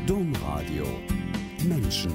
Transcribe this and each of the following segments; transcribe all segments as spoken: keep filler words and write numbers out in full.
Domradio Menschen.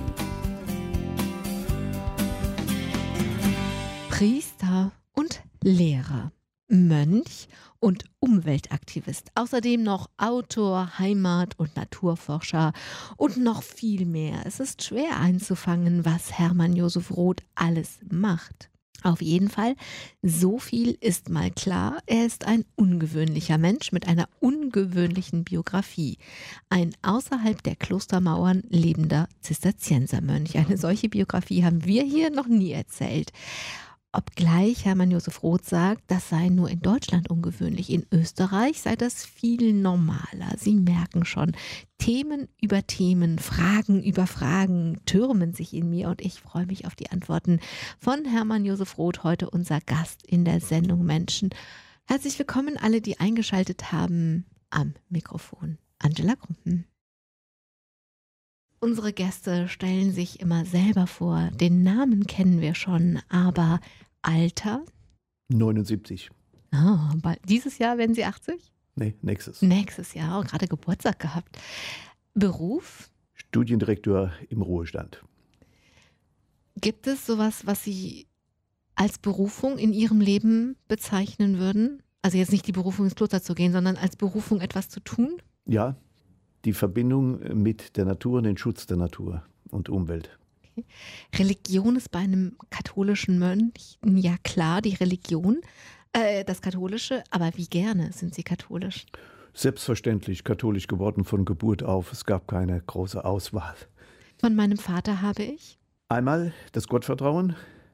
Priester und Lehrer, Mönch und Umweltaktivist, außerdem noch Autor, Heimat- und Naturforscher und noch viel mehr. Es ist schwer einzufangen, was Hermann Josef Roth alles macht. Auf jeden Fall, so viel ist mal klar, er ist ein ungewöhnlicher Mensch mit einer ungewöhnlichen Biografie. Ein außerhalb der Klostermauern lebender Zisterziensermönch. Eine solche Biografie haben wir hier noch nie erzählt. Obgleich Hermann Josef Roth sagt, das sei nur in Deutschland ungewöhnlich. In Österreich sei das viel normaler. Sie merken schon, Themen über Themen, Fragen über Fragen türmen sich in mir und ich freue mich auf die Antworten von Hermann Josef Roth, heute unser Gast in der Sendung Menschen. Herzlich willkommen alle, die eingeschaltet haben am Mikrofon. Angela Krumpen. Unsere Gäste stellen sich immer selber vor. Den Namen kennen wir schon, aber Alter? neunundsiebzig. Ah, bald. Dieses Jahr werden Sie achtzig? Nee, nächstes. Nächstes Jahr, oh, gerade Geburtstag gehabt. Beruf? Studiendirektor im Ruhestand. Gibt es sowas, was Sie als Berufung in Ihrem Leben bezeichnen würden? Also jetzt nicht die Berufung ins Kloster zu gehen, sondern als Berufung etwas zu tun? Ja, die Verbindung mit der Natur und den Schutz der Natur und Umwelt. Okay. Religion ist bei einem katholischen Mönch, ja klar, die Religion, äh, das Katholische, aber wie gerne sind Sie katholisch? Selbstverständlich katholisch geworden von Geburt auf. Es gab keine große Auswahl. Von meinem Vater habe ich? Einmal das Gottvertrauen,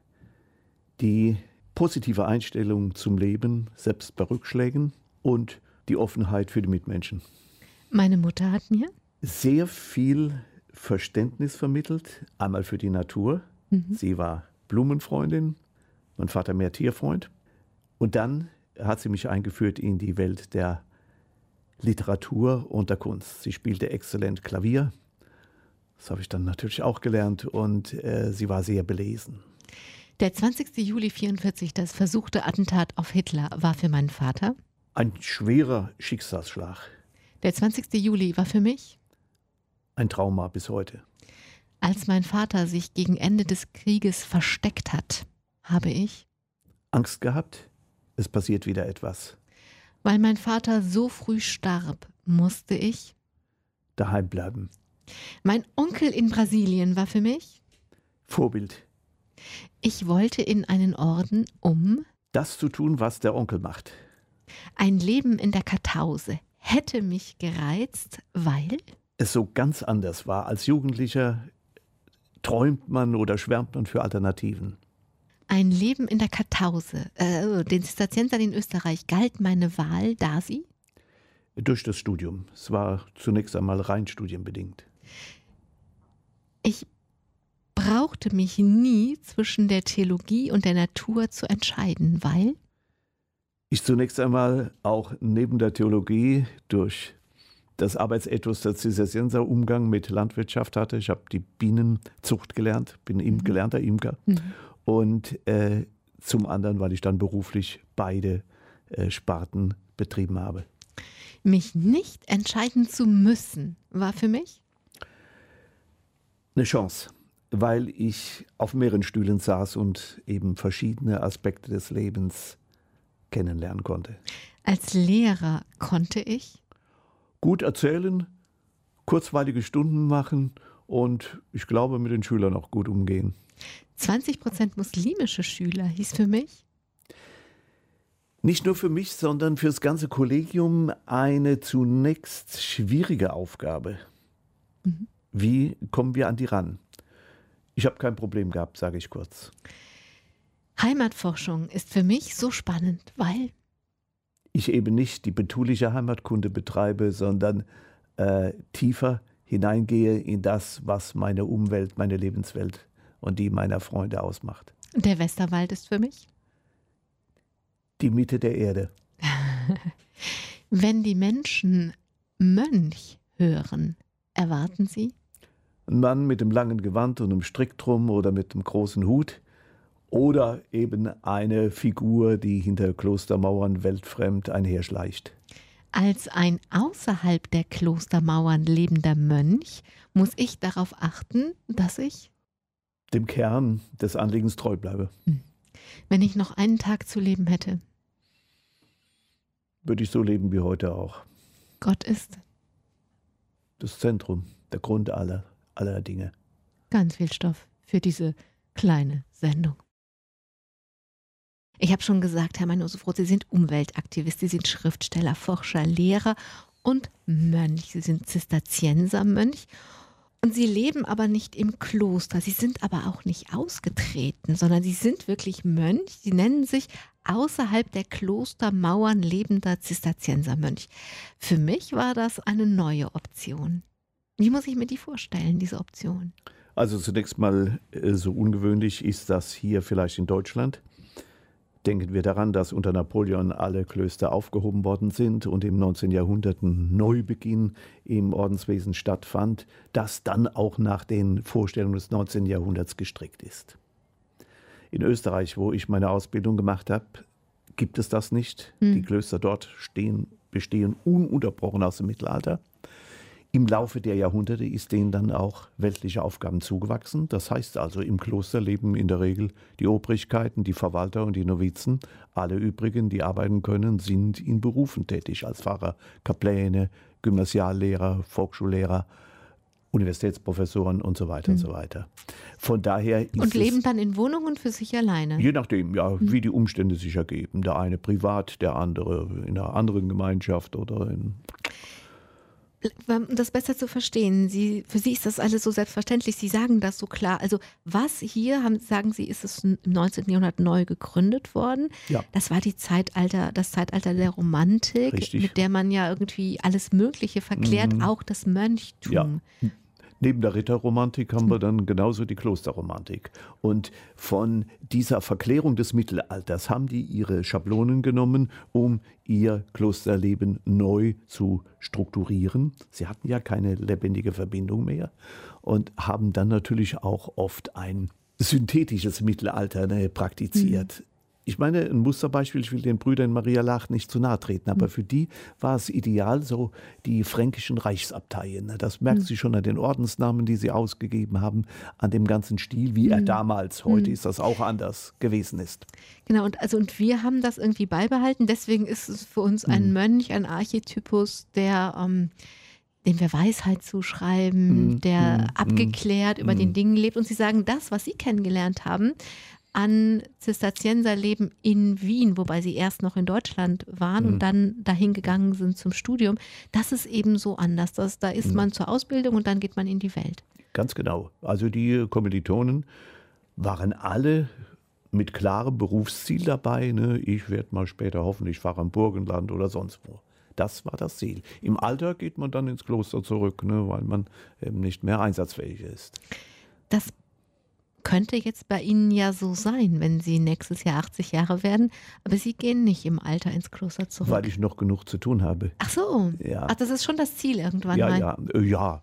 die positive Einstellung zum Leben, selbst bei Rückschlägen und die Offenheit für die Mitmenschen. Meine Mutter hat mir sehr viel Verständnis vermittelt, einmal für die Natur. Mhm. Sie war Blumenfreundin, mein Vater mehr Tierfreund. Und dann hat sie mich eingeführt in die Welt der Literatur und der Kunst. Sie spielte exzellent Klavier, das habe ich dann natürlich auch gelernt, und äh, sie war sehr belesen. Der zwanzigster Juli vierundvierzig, das versuchte Attentat auf Hitler, war für meinen Vater ein schwerer Schicksalsschlag. Der zwanzigster Juli war für mich ein Trauma bis heute. Als mein Vater sich gegen Ende des Krieges versteckt hat, habe ich Angst gehabt, es passiert wieder etwas. Weil mein Vater so früh starb, musste ich daheim bleiben. Mein Onkel in Brasilien war für mich Vorbild. Ich wollte in einen Orden, um das zu tun, was der Onkel macht. Ein Leben in der Kartause hätte mich gereizt, weil es so ganz anders war. Als Jugendlicher träumt man oder schwärmt man für Alternativen. Ein Leben in der Kartause, äh, den Zisterziensern in Österreich, galt meine Wahl, da sie? Durch das Studium. Es war zunächst einmal rein studienbedingt. Ich brauchte mich nie zwischen der Theologie und der Natur zu entscheiden, weil ich zunächst einmal auch neben der Theologie durch das Arbeitsethos der Zisterzienser Umgang mit Landwirtschaft hatte. Ich habe die Bienenzucht gelernt, bin mhm. gelernter Imker. Mhm. Und äh, zum anderen, weil ich dann beruflich beide äh, Sparten betrieben habe. Mich nicht entscheiden zu müssen, war für mich eine Chance, weil ich auf mehreren Stühlen saß und eben verschiedene Aspekte des Lebens kennenlernen konnte. Als Lehrer konnte ich gut erzählen, kurzweilige Stunden machen und ich glaube mit den Schülern auch gut umgehen. zwanzig Prozent muslimische Schüler hieß für mich? Nicht nur für mich, sondern für das ganze Kollegium eine zunächst schwierige Aufgabe. Mhm. Wie kommen wir an die ran? Ich habe kein Problem gehabt, sage ich kurz. Heimatforschung ist für mich so spannend, weil ich eben nicht die betuliche Heimatkunde betreibe, sondern äh, tiefer hineingehe in das, was meine Umwelt, meine Lebenswelt und die meiner Freunde ausmacht. Der Westerwald ist für mich? Die Mitte der Erde. Wenn die Menschen Mönch hören, erwarten sie? Ein Mann mit dem langen Gewand und einem Strick drum oder mit einem großen Hut oder eben eine Figur, die hinter Klostermauern weltfremd einherschleicht. Als ein außerhalb der Klostermauern lebender Mönch muss ich darauf achten, dass ich dem Kern des Anliegens treu bleibe. Wenn ich noch einen Tag zu leben hätte. Würde ich so leben wie heute auch. Gott ist das Zentrum, der Grund aller, aller Dinge. Ganz viel Stoff für diese kleine Sendung. Ich habe schon gesagt, Herr Meier-Joseph-Roth, Sie sind Umweltaktivist, Sie sind Schriftsteller, Forscher, Lehrer und Mönch. Sie sind Zisterziensermönch. Und Sie leben aber nicht im Kloster, Sie sind aber auch nicht ausgetreten, sondern Sie sind wirklich Mönch. Sie nennen sich außerhalb der Klostermauern lebender Zisterziensermönch. Für mich war das eine neue Option. Wie muss ich mir die vorstellen, diese Option? Also zunächst mal, so ungewöhnlich ist das hier vielleicht in Deutschland. Denken wir daran, dass unter Napoleon alle Klöster aufgehoben worden sind und im neunzehnten Jahrhundert ein Neubeginn im Ordenswesen stattfand, das dann auch nach den Vorstellungen des neunzehnten Jahrhunderts gestrickt ist. In Österreich, wo ich meine Ausbildung gemacht habe, gibt es das nicht. Hm. Die Klöster dort stehen, bestehen ununterbrochen aus dem Mittelalter. Im Laufe der Jahrhunderte ist denen dann auch weltliche Aufgaben zugewachsen. Das heißt also, im Kloster leben in der Regel die Obrigkeiten, die Verwalter und die Novizen. Alle übrigen, die arbeiten können, sind in Berufen tätig, als Pfarrer, Kapläne, Gymnasiallehrer, Volksschullehrer, Universitätsprofessoren und so weiter mhm. und so weiter. Von daher ist und leben dann in Wohnungen für sich alleine? Je nachdem, ja, mhm. wie die Umstände sich ergeben. Der eine privat, der andere in einer anderen Gemeinschaft oder in... Um das besser zu verstehen, Sie, für Sie ist das alles so selbstverständlich, Sie sagen das so klar. Also was hier, haben, sagen Sie, ist es im neunzehnten Jahrhundert neu gegründet worden. Ja. Das war die Zeitalter, das Zeitalter der Romantik, Richtig. Mit der man ja irgendwie alles Mögliche verklärt, mhm. auch das Mönchtum. Ja. Neben der Ritterromantik haben wir dann genauso die Klosterromantik. Und von dieser Verklärung des Mittelalters haben die ihre Schablonen genommen, um ihr Klosterleben neu zu strukturieren. Sie hatten ja keine lebendige Verbindung mehr und haben dann natürlich auch oft ein synthetisches Mittelalter ne, praktiziert. Mhm. Ich meine, ein Musterbeispiel, ich will den Brüdern Maria Laach nicht zu nahe treten, aber für die war es ideal, so die fränkischen Reichsabteien. Das merkt mhm. sie schon an den Ordensnamen, die sie ausgegeben haben, an dem ganzen Stil, wie mhm. er damals, heute mhm. ist das auch anders gewesen ist. Genau, und, also, und wir haben das irgendwie beibehalten, deswegen ist es für uns ein mhm. Mönch, ein Archetypus, der... Ähm, dem wir Weisheit zuschreiben, mm, der mm, abgeklärt mm, über mm. den Dingen lebt. Und Sie sagen, das, was Sie kennengelernt haben, an Zisterzienserleben in Wien, wobei Sie erst noch in Deutschland waren mm. und dann dahin gegangen sind zum Studium, das ist eben so anders. Das, da ist mm. man zur Ausbildung und dann geht man in die Welt. Ganz genau. Also die Kommilitonen waren alle mit klarem Berufsziel dabei. Ne? Ich werde mal später hoffentlich Pfarrer im Burgenland oder sonst wo. Das war das Ziel. Im Alter geht man dann ins Kloster zurück, ne, weil man eben nicht mehr einsatzfähig ist. Das könnte jetzt bei Ihnen ja so sein, wenn Sie nächstes Jahr achtzig Jahre werden, aber Sie gehen nicht im Alter ins Kloster zurück. Weil ich noch genug zu tun habe. Ach so, ja. Ach, das ist schon das Ziel irgendwann ja, mal. Ja, ja,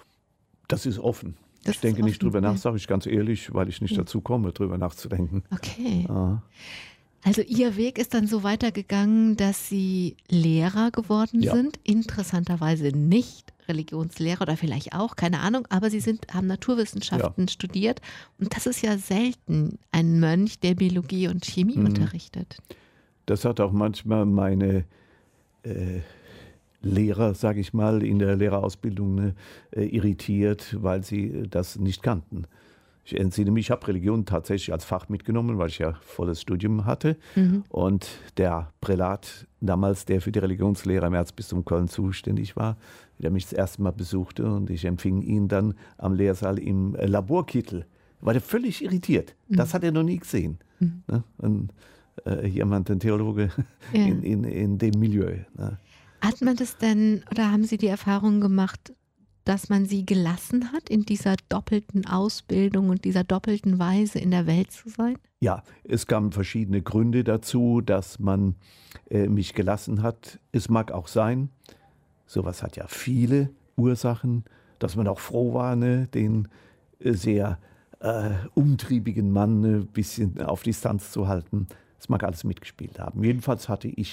das ist offen. Das ich denke offen, nicht drüber ja. nach, sage ich ganz ehrlich, weil ich nicht ja. dazu komme, drüber nachzudenken. Okay. Ah. Also Ihr Weg ist dann so weitergegangen, dass Sie Lehrer geworden ja. sind, interessanterweise nicht Religionslehrer oder vielleicht auch, keine Ahnung, aber Sie sind, haben Naturwissenschaften ja. studiert und das ist ja selten, ein Mönch, der Biologie und Chemie mhm. unterrichtet. Das hat auch manchmal meine äh, Lehrer, sage ich mal, in der Lehrerausbildung ne, äh, irritiert, weil sie das nicht kannten. Ich entsinne mich, ich habe Religion tatsächlich als Fach mitgenommen, weil ich ja volles Studium hatte. Mhm. Und der Prälat damals, der für die Religionslehre im Erzbistum Köln zuständig war, der mich das erste Mal besuchte und ich empfing ihn dann am Lehrsaal im Laborkittel, war der völlig irritiert. Mhm. Das hat er noch nie gesehen. Mhm. Ne? Und, äh, jemand, ein Theologe ja. in, in, in dem Milieu. Ne? Hat man das denn, oder haben Sie die Erfahrung gemacht, dass man sie gelassen hat, in dieser doppelten Ausbildung und dieser doppelten Weise in der Welt zu sein? Ja, es kamen verschiedene Gründe dazu, dass man äh, mich gelassen hat. Es mag auch sein, sowas hat ja viele Ursachen, dass man auch froh war, ne, den äh, sehr äh, umtriebigen Mann ein äh, bisschen auf Distanz zu halten. Es mag alles mitgespielt haben. Jedenfalls hatte ich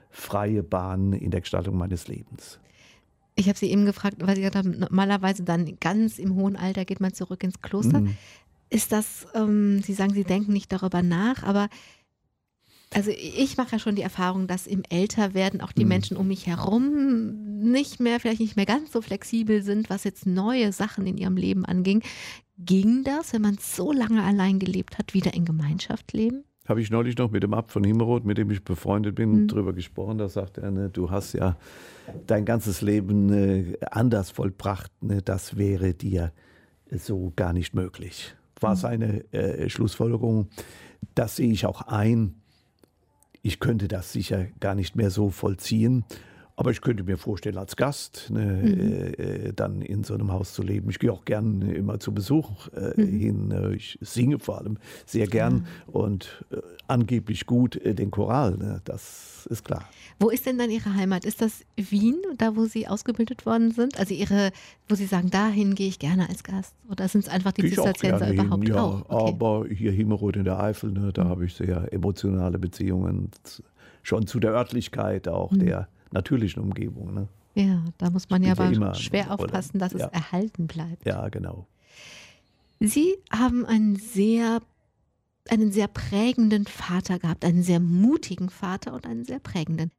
freie Bahn in der Gestaltung meines Lebens. Ich habe Sie eben gefragt, weil Sie gesagt haben, normalerweise dann ganz im hohen Alter geht man zurück ins Kloster. Mhm. Ist das, ähm, Sie sagen, Sie denken nicht darüber nach, aber also ich mache ja schon die Erfahrung, dass im Älterwerden auch die Mhm. Menschen um mich herum nicht mehr, vielleicht nicht mehr ganz so flexibel sind, was jetzt neue Sachen in ihrem Leben anging. Ging das, wenn man so lange allein gelebt hat, wieder in Gemeinschaft leben? Habe ich neulich noch mit dem Abt von Himmerod, mit dem ich befreundet bin, Mhm. drüber gesprochen. Da sagt er, ne, du hast ja dein ganzes Leben äh, anders vollbracht. Ne, das wäre dir so gar nicht möglich. War Mhm. seine äh, Schlussfolgerung. Das sehe ich auch ein. Ich könnte das sicher gar nicht mehr so vollziehen. Aber ich könnte mir vorstellen, als Gast ne, Mhm. äh, dann in so einem Haus zu leben. Ich gehe auch gern immer zu Besuch äh, Mhm. hin. Äh, Ich singe vor allem sehr gern und äh, angeblich gut äh, den Choral. Ne, das ist klar. Wo ist denn dann Ihre Heimat? Ist das Wien, da wo Sie ausgebildet worden sind? Also Ihre, wo Sie sagen, dahin gehe ich gerne als Gast? Oder sind es einfach die Gehe ich auch Zisterzienser gerne hin, überhaupt ja. auch? Okay. Aber hier Himmerod in der Eifel, ne, da Mhm. habe ich sehr emotionale Beziehungen. z- Schon zu der Örtlichkeit, auch Mhm. der natürlichen Umgebung. Ne. Ja, da muss man ja Spielt ja aber immer schwer eine Rolle. aufpassen, dass es Ja. erhalten bleibt. Ja, genau. Sie haben einen sehr, einen sehr prägenden Vater gehabt, einen sehr mutigen Vater und einen sehr prägenden.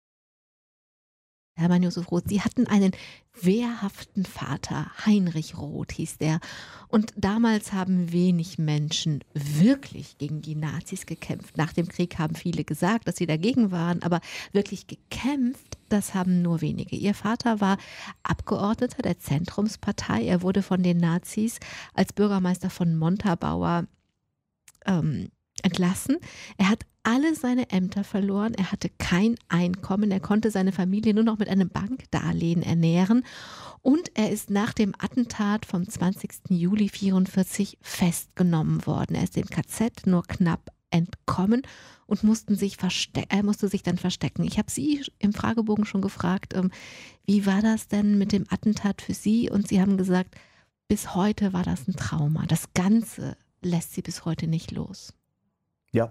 Hermann Josef Roth, Sie hatten einen wehrhaften Vater, Heinrich Roth hieß der. Und damals haben wenig Menschen wirklich gegen die Nazis gekämpft. Nach dem Krieg haben viele gesagt, dass sie dagegen waren, aber wirklich gekämpft, das haben nur wenige. Ihr Vater war Abgeordneter der Zentrumspartei. Er wurde von den Nazis als Bürgermeister von Montabaur ähm, entlassen. Er hat alle seine Ämter verloren, er hatte kein Einkommen, er konnte seine Familie nur noch mit einem Bankdarlehen ernähren und er ist nach dem Attentat vom zwanzigsten Juli vierundvierzig festgenommen worden. Er ist dem K Z nur knapp entkommen und mussten sich verste- er musste sich dann verstecken. Ich habe Sie im Fragebogen schon gefragt, ähm, wie war das denn mit dem Attentat für Sie? Und Sie haben gesagt, bis heute war das ein Trauma. Das Ganze lässt Sie bis heute nicht los. Ja.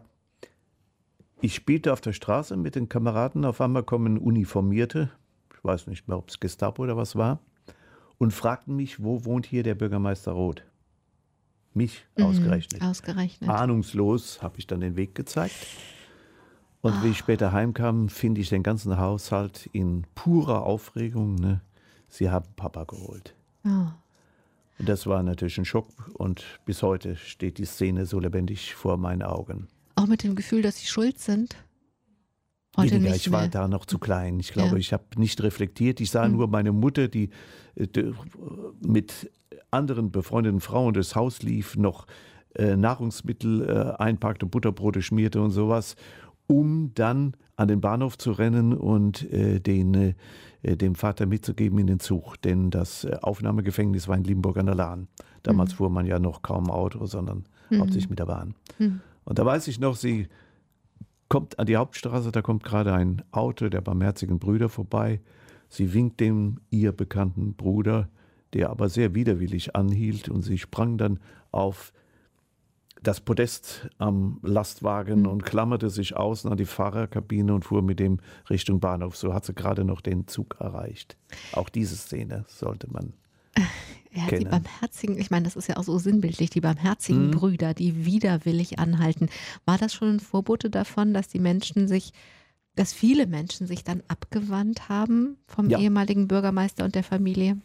Ich spielte auf der Straße mit den Kameraden. Auf einmal kommen Uniformierte, ich weiß nicht mehr, ob es Gestapo oder was war, und fragten mich, wo wohnt hier der Bürgermeister Roth? Mich ausgerechnet. Mhm, ausgerechnet. Ahnungslos habe ich dann den Weg gezeigt. Und Ah. wie ich später heimkam, finde ich den ganzen Haushalt in purer Aufregung. Ne? Sie haben Papa geholt. Oh. Und das war natürlich ein Schock. Und bis heute steht die Szene so lebendig vor meinen Augen. Auch mit dem Gefühl, dass Sie schuld sind? Heute Weniger, nicht ich war mehr. da noch zu klein. Ich glaube, Ja. ich habe nicht reflektiert. Ich sah Mhm. nur meine Mutter, die, äh, die mit anderen befreundeten Frauen durchs Haus lief, noch äh, Nahrungsmittel äh, einpackte, Butterbrote schmierte und sowas, um dann an den Bahnhof zu rennen und äh, den, äh, dem Vater mitzugeben in den Zug. Denn das äh, Aufnahmegefängnis war in Limburg an der Lahn. Damals Mhm. fuhr man ja noch kaum Auto, sondern Mhm. hauptsächlich mit der Bahn. Mhm. Und da weiß ich noch, sie kommt an die Hauptstraße, da kommt gerade ein Auto der barmherzigen Brüder vorbei. Sie winkt dem ihr bekannten Bruder, der aber sehr widerwillig anhielt, und sie sprang dann auf das Podest am Lastwagen Mhm. und klammerte sich außen an die Fahrerkabine und fuhr mit dem Richtung Bahnhof. So hat sie gerade noch den Zug erreicht. Auch diese Szene sollte man Ja, die kennen. barmherzigen, ich meine, das ist ja auch so sinnbildlich, die barmherzigen Mhm. Brüder, die widerwillig anhalten. War das schon ein Vorbote davon, dass die Menschen sich, dass viele Menschen sich dann abgewandt haben vom Ja. ehemaligen Bürgermeister und der Familie?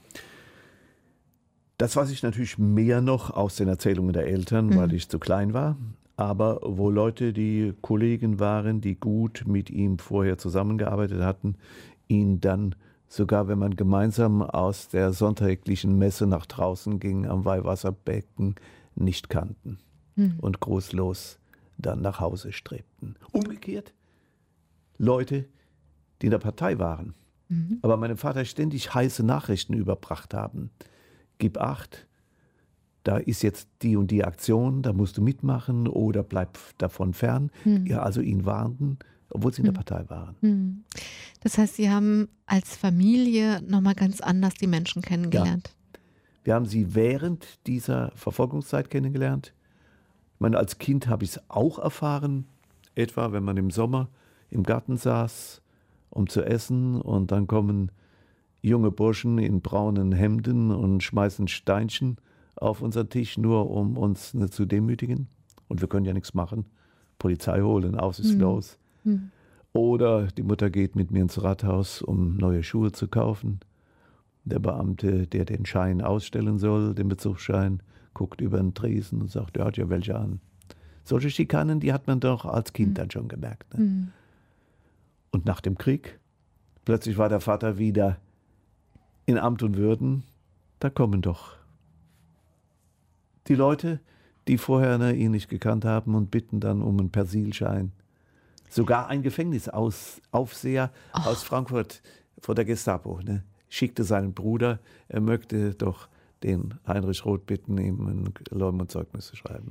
Das weiß ich natürlich mehr noch aus den Erzählungen der Eltern, Mhm. weil ich zu klein war. Aber wo Leute, die Kollegen waren, die gut mit ihm vorher zusammengearbeitet hatten, ihn dann sogar, wenn man gemeinsam aus der sonntäglichen Messe nach draußen ging, am Weihwasserbecken, nicht kannten Mhm. und großlos dann nach Hause strebten. Umgekehrt Leute, die in der Partei waren, Mhm. aber meinem Vater ständig heiße Nachrichten überbracht haben. Gib acht, da ist jetzt die und die Aktion, da musst du mitmachen oder bleib davon fern. Mhm. Ja, also ihn warnten, obwohl sie in der Partei waren. Mhm. Das heißt, Sie haben als Familie nochmal ganz anders die Menschen kennengelernt. Wir haben sie während dieser Verfolgungszeit kennengelernt. Ich meine, als Kind habe ich es auch erfahren, etwa wenn man im Sommer im Garten saß um zu essen. Und dann kommen junge Burschen in braunen Hemden und schmeißen Steinchen auf unseren Tisch, nur um uns nicht zu demütigen. Und wir können ja nichts machen. Polizei holen, aus ist mhm. los. Mhm. Oder die Mutter geht mit mir ins Rathaus, um neue Schuhe zu kaufen. Der Beamte, der den Schein ausstellen soll, den Bezugsschein, guckt über den Tresen und sagt, er hat ja welche an. Solche Schikanen, die hat man doch als Kind mhm. dann schon gemerkt. Ne? Mhm. Und nach dem Krieg, plötzlich war der Vater wieder in Amt und Würden. Da kommen doch die Leute, die vorher ne, ihn nicht gekannt haben und bitten dann um einen Persilschein. Sogar ein Gefängnisaufseher oh. aus Frankfurt von der Gestapo ne, schickte seinen Bruder, er möchte doch den Heinrich Roth bitten, ihm ein Leumundszeugnis zu schreiben.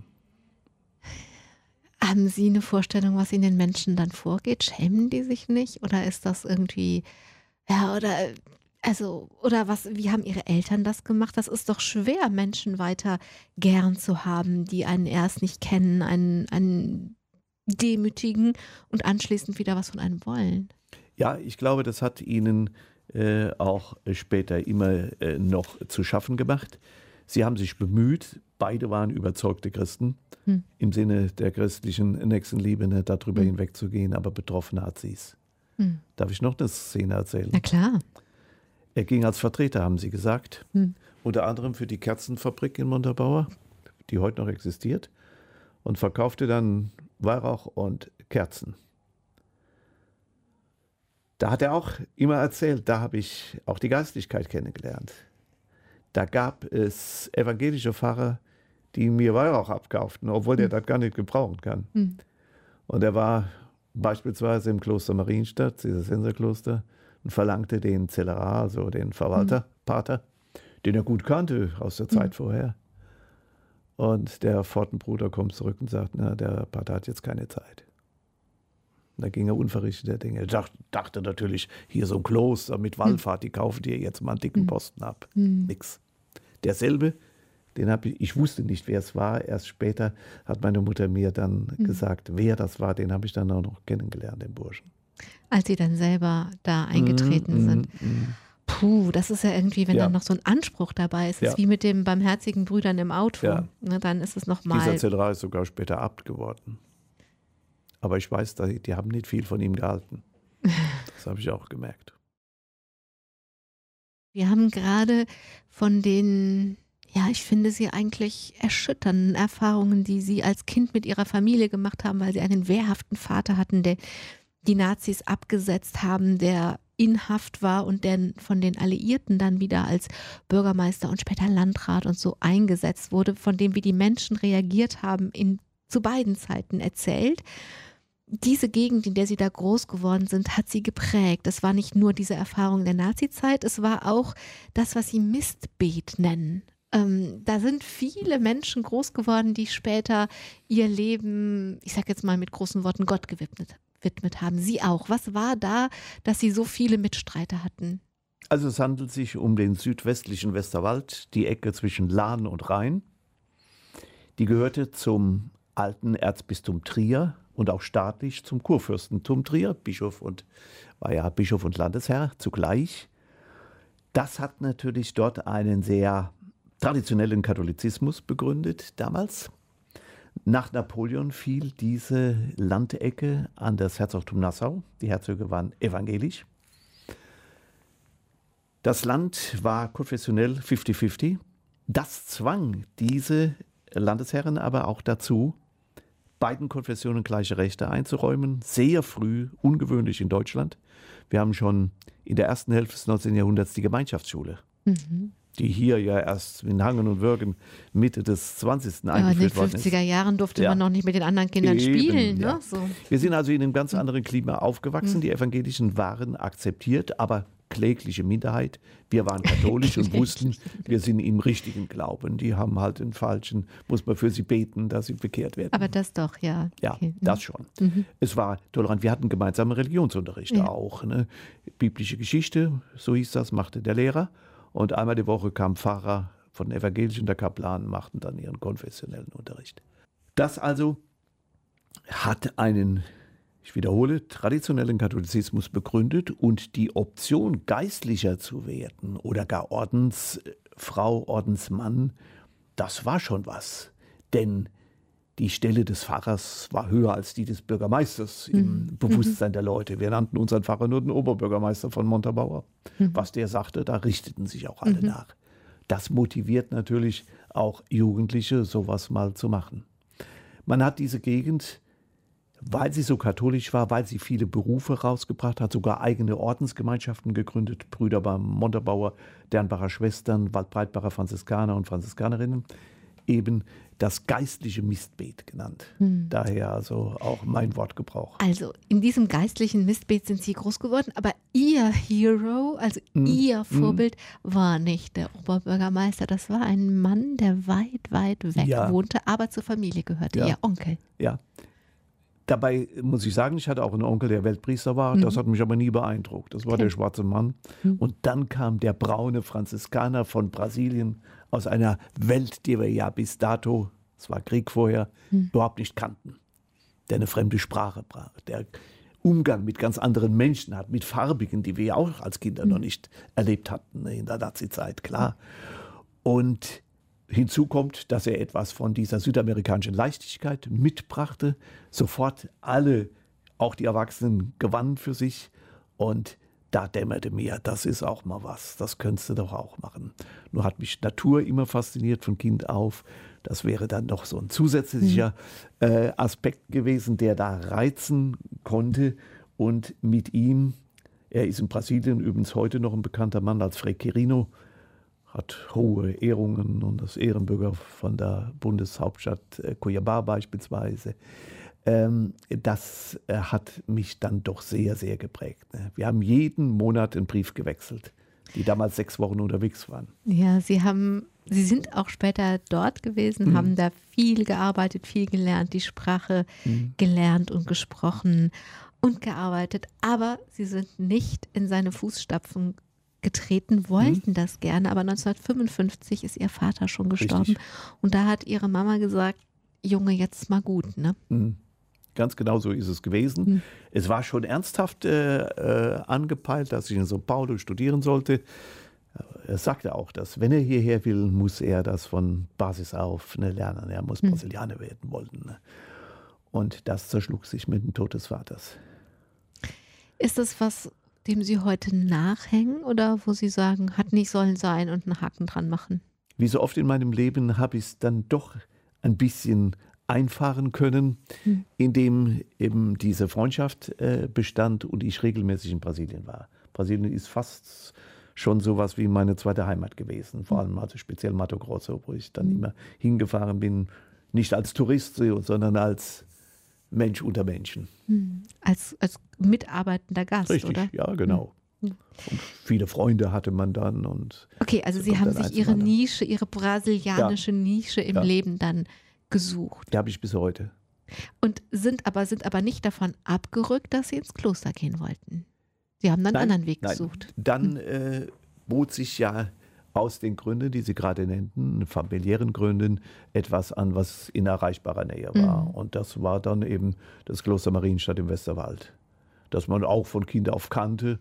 Haben Sie eine Vorstellung, was in den Menschen dann vorgeht? Schämen die sich nicht? Oder ist das irgendwie, ja, oder, also, oder was, wie haben Ihre Eltern das gemacht? Das ist doch schwer, Menschen weiter gern zu haben, die einen erst nicht kennen, einen, einen demütigen und anschließend wieder was von einem wollen. Ja, ich glaube, das hat ihnen äh, auch später immer äh, noch zu schaffen gemacht. Sie haben sich bemüht, beide waren überzeugte Christen, hm. im Sinne der christlichen Nächstenliebe, ne, darüber hm. hinwegzugehen, aber betroffen hat sie es. Hm. Darf ich noch eine Szene erzählen? Na klar. Er ging als Vertreter, haben sie gesagt, hm. unter anderem für die Kerzenfabrik in Montabaur, die heute noch existiert, und verkaufte dann Weihrauch und Kerzen. Da hat er auch immer erzählt, da habe ich auch die Geistlichkeit kennengelernt. Da gab es evangelische Pfarrer, die mir Weihrauch abkauften, obwohl der mhm. das gar nicht gebrauchen kann. Mhm. Und er war beispielsweise im Kloster Marienstadt, dieses Zisterzienserkloster, und verlangte den Zellerar, also den Verwalter, mhm. Pater, den er gut kannte aus der Zeit mhm. vorher. Und der Pfortenbruder kommt zurück und sagt, na, der Pater hat jetzt keine Zeit. Und da ging er unverrichteter Dinge. Er dachte, dachte natürlich, hier so ein Kloster mit Wallfahrt, die kaufen dir jetzt mal einen dicken Posten ab. Mhm. Nix. Derselbe, den habe ich, ich wusste nicht, wer es war. Erst später hat meine Mutter mir dann mhm. gesagt, wer das war. Den habe ich dann auch noch kennengelernt, den Burschen. Als Sie dann selber da eingetreten mhm. sind. Mhm. Puh, das ist ja irgendwie, wenn ja. dann noch so ein Anspruch dabei ist. Es ja. ist wie mit den barmherzigen Brüdern im Auto. Ja. Ne, dann ist es nochmal. Dieser Zellerar ist sogar später Abt geworden. Aber ich weiß, die, die haben nicht viel von ihm gehalten. Das habe ich auch gemerkt. Wir haben gerade von den, ja, ich finde sie eigentlich erschütternden Erfahrungen, die Sie als Kind mit Ihrer Familie gemacht haben, weil Sie einen wehrhaften Vater hatten, der die Nazis abgesetzt haben, der in Haft war und der von den Alliierten dann wieder als Bürgermeister und später Landrat und so eingesetzt wurde, von dem, wie die Menschen reagiert haben, in, zu beiden Zeiten erzählt. Diese Gegend, in der Sie da groß geworden sind, hat Sie geprägt. Es war nicht nur diese Erfahrung der Nazizeit, es war auch das, was Sie Mistbeet nennen. Ähm, da sind viele Menschen groß geworden, die später ihr Leben, ich sage jetzt mal mit großen Worten, Gott gewidmet, gewidmet haben. Sie auch. Was war da, dass Sie so viele Mitstreiter hatten? Also es handelt sich um den südwestlichen Westerwald, die Ecke zwischen Lahn und Rhein. Die gehörte zum alten Erzbistum Trier und auch staatlich zum Kurfürstentum Trier, Bischof und, war ja Bischof und Landesherr zugleich. Das hat natürlich dort einen sehr traditionellen Katholizismus begründet damals. Nach Napoleon fiel diese Landecke an das Herzogtum Nassau. Die Herzöge waren evangelisch. Das Land war konfessionell fifty fifty. Das zwang diese Landesherren aber auch dazu, beiden Konfessionen gleiche Rechte einzuräumen. Sehr früh, ungewöhnlich in Deutschland. Wir haben schon in der ersten Hälfte des neunzehnten Jahrhunderts die Gemeinschaftsschule, mhm. die hier ja erst in Hangen und Würgen Mitte des zwanzigsten eingeführt worden ist. In den fünfziger Jahren durfte ja. man noch nicht mit den anderen Kindern Eben, spielen. Ja. Ne? So. Wir sind also in einem ganz anderen Klima aufgewachsen. Mhm. Die Evangelischen waren akzeptiert, aber klägliche Minderheit. Wir waren katholisch und wussten, wir sind im richtigen Glauben. Die haben halt den falschen, muss man für sie beten, dass sie bekehrt werden. Aber das doch, ja. Ja, okay. das schon. Mhm. Es war tolerant. Wir hatten gemeinsamen Religionsunterricht ja. auch. Ne? Biblische Geschichte, so hieß das, machte der Lehrer. Und einmal die Woche kam Pfarrer von den Evangelischen, der Kaplan, machten dann ihren konfessionellen Unterricht. Das also hat einen ich wiederhole, traditionellen Katholizismus begründet und die Option, Geistlicher zu werden oder gar Ordensfrau, Ordensmann, das war schon was. Denn die Stelle des Pfarrers war höher als die des Bürgermeisters im mhm. Bewusstsein der Leute. Wir nannten unseren Pfarrer nur den Oberbürgermeister von Montabaur. Mhm. Was der sagte, da richteten sich auch alle mhm. nach. Das motiviert natürlich auch Jugendliche, sowas mal zu machen. Man hat diese Gegend, weil sie so katholisch war, weil sie viele Berufe rausgebracht hat, sogar eigene Ordensgemeinschaften gegründet, Brüder beim Montabaur, Dernbacher Schwestern, Waldbreitbacher Franziskaner und Franziskanerinnen, eben das geistliche Mistbeet genannt. Hm. Daher also auch mein Wortgebrauch. Also in diesem geistlichen Mistbeet sind Sie groß geworden, aber Ihr Hero, also hm. Ihr Vorbild hm. war nicht der Oberbürgermeister. Das war ein Mann, der weit, weit weg ja. wohnte, aber zur Familie gehörte, ja. Ihr Onkel. Ja. Dabei muss ich sagen, ich hatte auch einen Onkel, der Weltpriester war. Mhm. Das hat mich aber nie beeindruckt. Das war okay. der schwarze Mann. Mhm. Und dann kam der braune Franziskaner von Brasilien aus einer Welt, die wir ja bis dato, es war Krieg vorher, mhm. überhaupt nicht kannten. Der eine fremde Sprache brach, der Umgang mit ganz anderen Menschen hat, mit Farbigen, die wir ja auch als Kinder mhm. noch nicht erlebt hatten in der Nazi-Zeit, klar. Und hinzu kommt, dass er etwas von dieser südamerikanischen Leichtigkeit mitbrachte, sofort alle, auch die Erwachsenen, gewannen für sich. Und da dämmerte mir, das ist auch mal was, das könntest du doch auch machen. Nur hat mich Natur immer fasziniert von Kind auf. Das wäre dann noch so ein zusätzlicher mhm. äh, Aspekt gewesen, der da reizen konnte. Und mit ihm, er ist in Brasilien übrigens heute noch ein bekannter Mann als Frei Quirino, hat hohe Ehrungen und das Ehrenbürger von der Bundeshauptstadt äh, Cuiabá beispielsweise. Ähm, das äh, hat mich dann doch sehr, sehr geprägt. Ne? Wir haben jeden Monat einen Brief gewechselt, die damals sechs Wochen unterwegs waren. Ja, Sie haben, Sie sind auch später dort gewesen, mhm. haben da viel gearbeitet, viel gelernt, die Sprache mhm. gelernt und gesprochen und gearbeitet. Aber Sie sind nicht in seine Fußstapfen getreten, wollten mhm. das gerne, aber neunzehnhundertfünfundfünfzig ist ihr Vater schon gestorben. Richtig. Und da hat ihre Mama gesagt, Junge, jetzt mal gut, ne? Mhm. Ganz genau so ist es gewesen. Mhm. Es war schon ernsthaft äh, äh, angepeilt, dass ich in São Paulo studieren sollte. Er sagte auch, dass wenn er hierher will, muss er das von Basis auf ne, lernen. Er muss mhm. Brasilianer werden wollen. Ne? Und das zerschlug sich mit dem Tod des Vaters. Ist das was, dem Sie heute nachhängen oder wo Sie sagen, hat nicht sollen sein und einen Haken dran machen? Wie so oft in meinem Leben habe ich es dann doch ein bisschen einfahren können, hm. indem eben diese Freundschaft äh, bestand und ich regelmäßig in Brasilien war. Brasilien ist fast schon sowas wie meine zweite Heimat gewesen, vor allem also speziell Mato Grosso, wo ich dann hm. immer hingefahren bin, nicht als Tourist, sondern als Mensch unter Menschen. Hm. Als, als mitarbeitender Gast, Richtig, oder? Ja, genau. Hm. Und viele Freunde hatte man dann. Und okay, also Sie haben sich Ihre Nische, Ihre brasilianische ja. Nische im ja. Leben dann gesucht. Die habe ich bis heute. Und sind aber, sind aber nicht davon abgerückt, dass Sie ins Kloster gehen wollten. Sie haben dann nein, einen anderen Weg nein. gesucht. Dann äh, bot sich ja aus den Gründen, die Sie gerade nannten, familiären Gründen, etwas an, was in erreichbarer Nähe war. Mhm. Und das war dann eben das Kloster Marienstadt im Westerwald, das man auch von Kind auf kannte.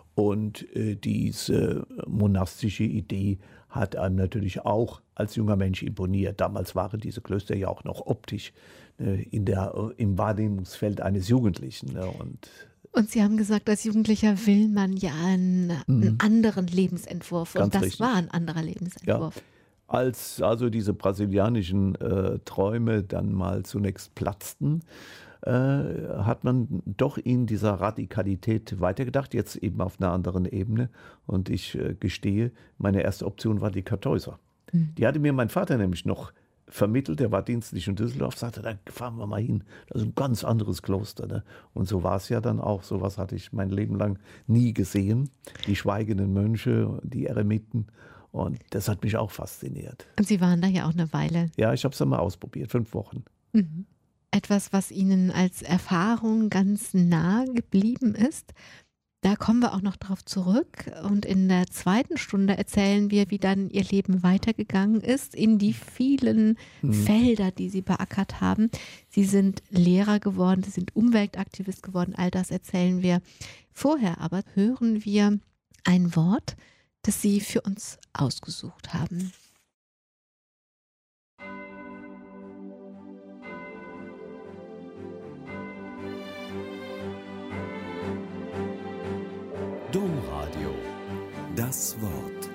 Und äh, diese monastische Idee hat einem natürlich auch als junger Mensch imponiert. Damals waren diese Klöster ja auch noch optisch äh, in der, äh, im Wahrnehmungsfeld eines Jugendlichen. Ne? Und Und Sie haben gesagt, als Jugendlicher will man ja einen, mhm. einen anderen Lebensentwurf. Ganz und das richtig. war ein anderer Lebensentwurf. Ja. Als also diese brasilianischen äh, Träume dann mal zunächst platzten, äh, hat man doch in dieser Radikalität weitergedacht, jetzt eben auf einer anderen Ebene. Und ich äh, gestehe, meine erste Option war die Kartäuser. Mhm. Die hatte mir mein Vater nämlich noch vermittelt, der war dienstlich in Düsseldorf, sagte, da fahren wir mal hin. Das ist ein ganz anderes Kloster. Ne? Und so war es ja dann auch. So was hatte ich mein Leben lang nie gesehen. Die schweigenden Mönche, die Eremiten. Und das hat mich auch fasziniert. Und Sie waren da ja auch eine Weile. Ja, ich habe es dann mal ausprobiert, fünf Wochen. Mhm. Etwas, was Ihnen als Erfahrung ganz nah geblieben ist, Da kommen wir auch noch drauf zurück. Und in der zweiten Stunde erzählen wir, wie dann ihr Leben weitergegangen ist, in die vielen Mhm. Felder, die sie beackert haben. Sie sind Lehrer geworden, sie sind Umweltaktivist geworden, all das erzählen wir. Vorher aber hören wir ein Wort, das sie für uns ausgesucht haben. Domradio. Das Wort.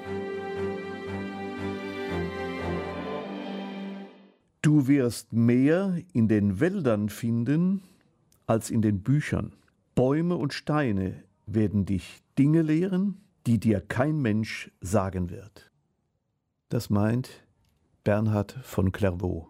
Du wirst mehr in den Wäldern finden als in den Büchern. Bäume und Steine werden dich Dinge lehren, die dir kein Mensch sagen wird. Das meint Bernhard von Clairvaux.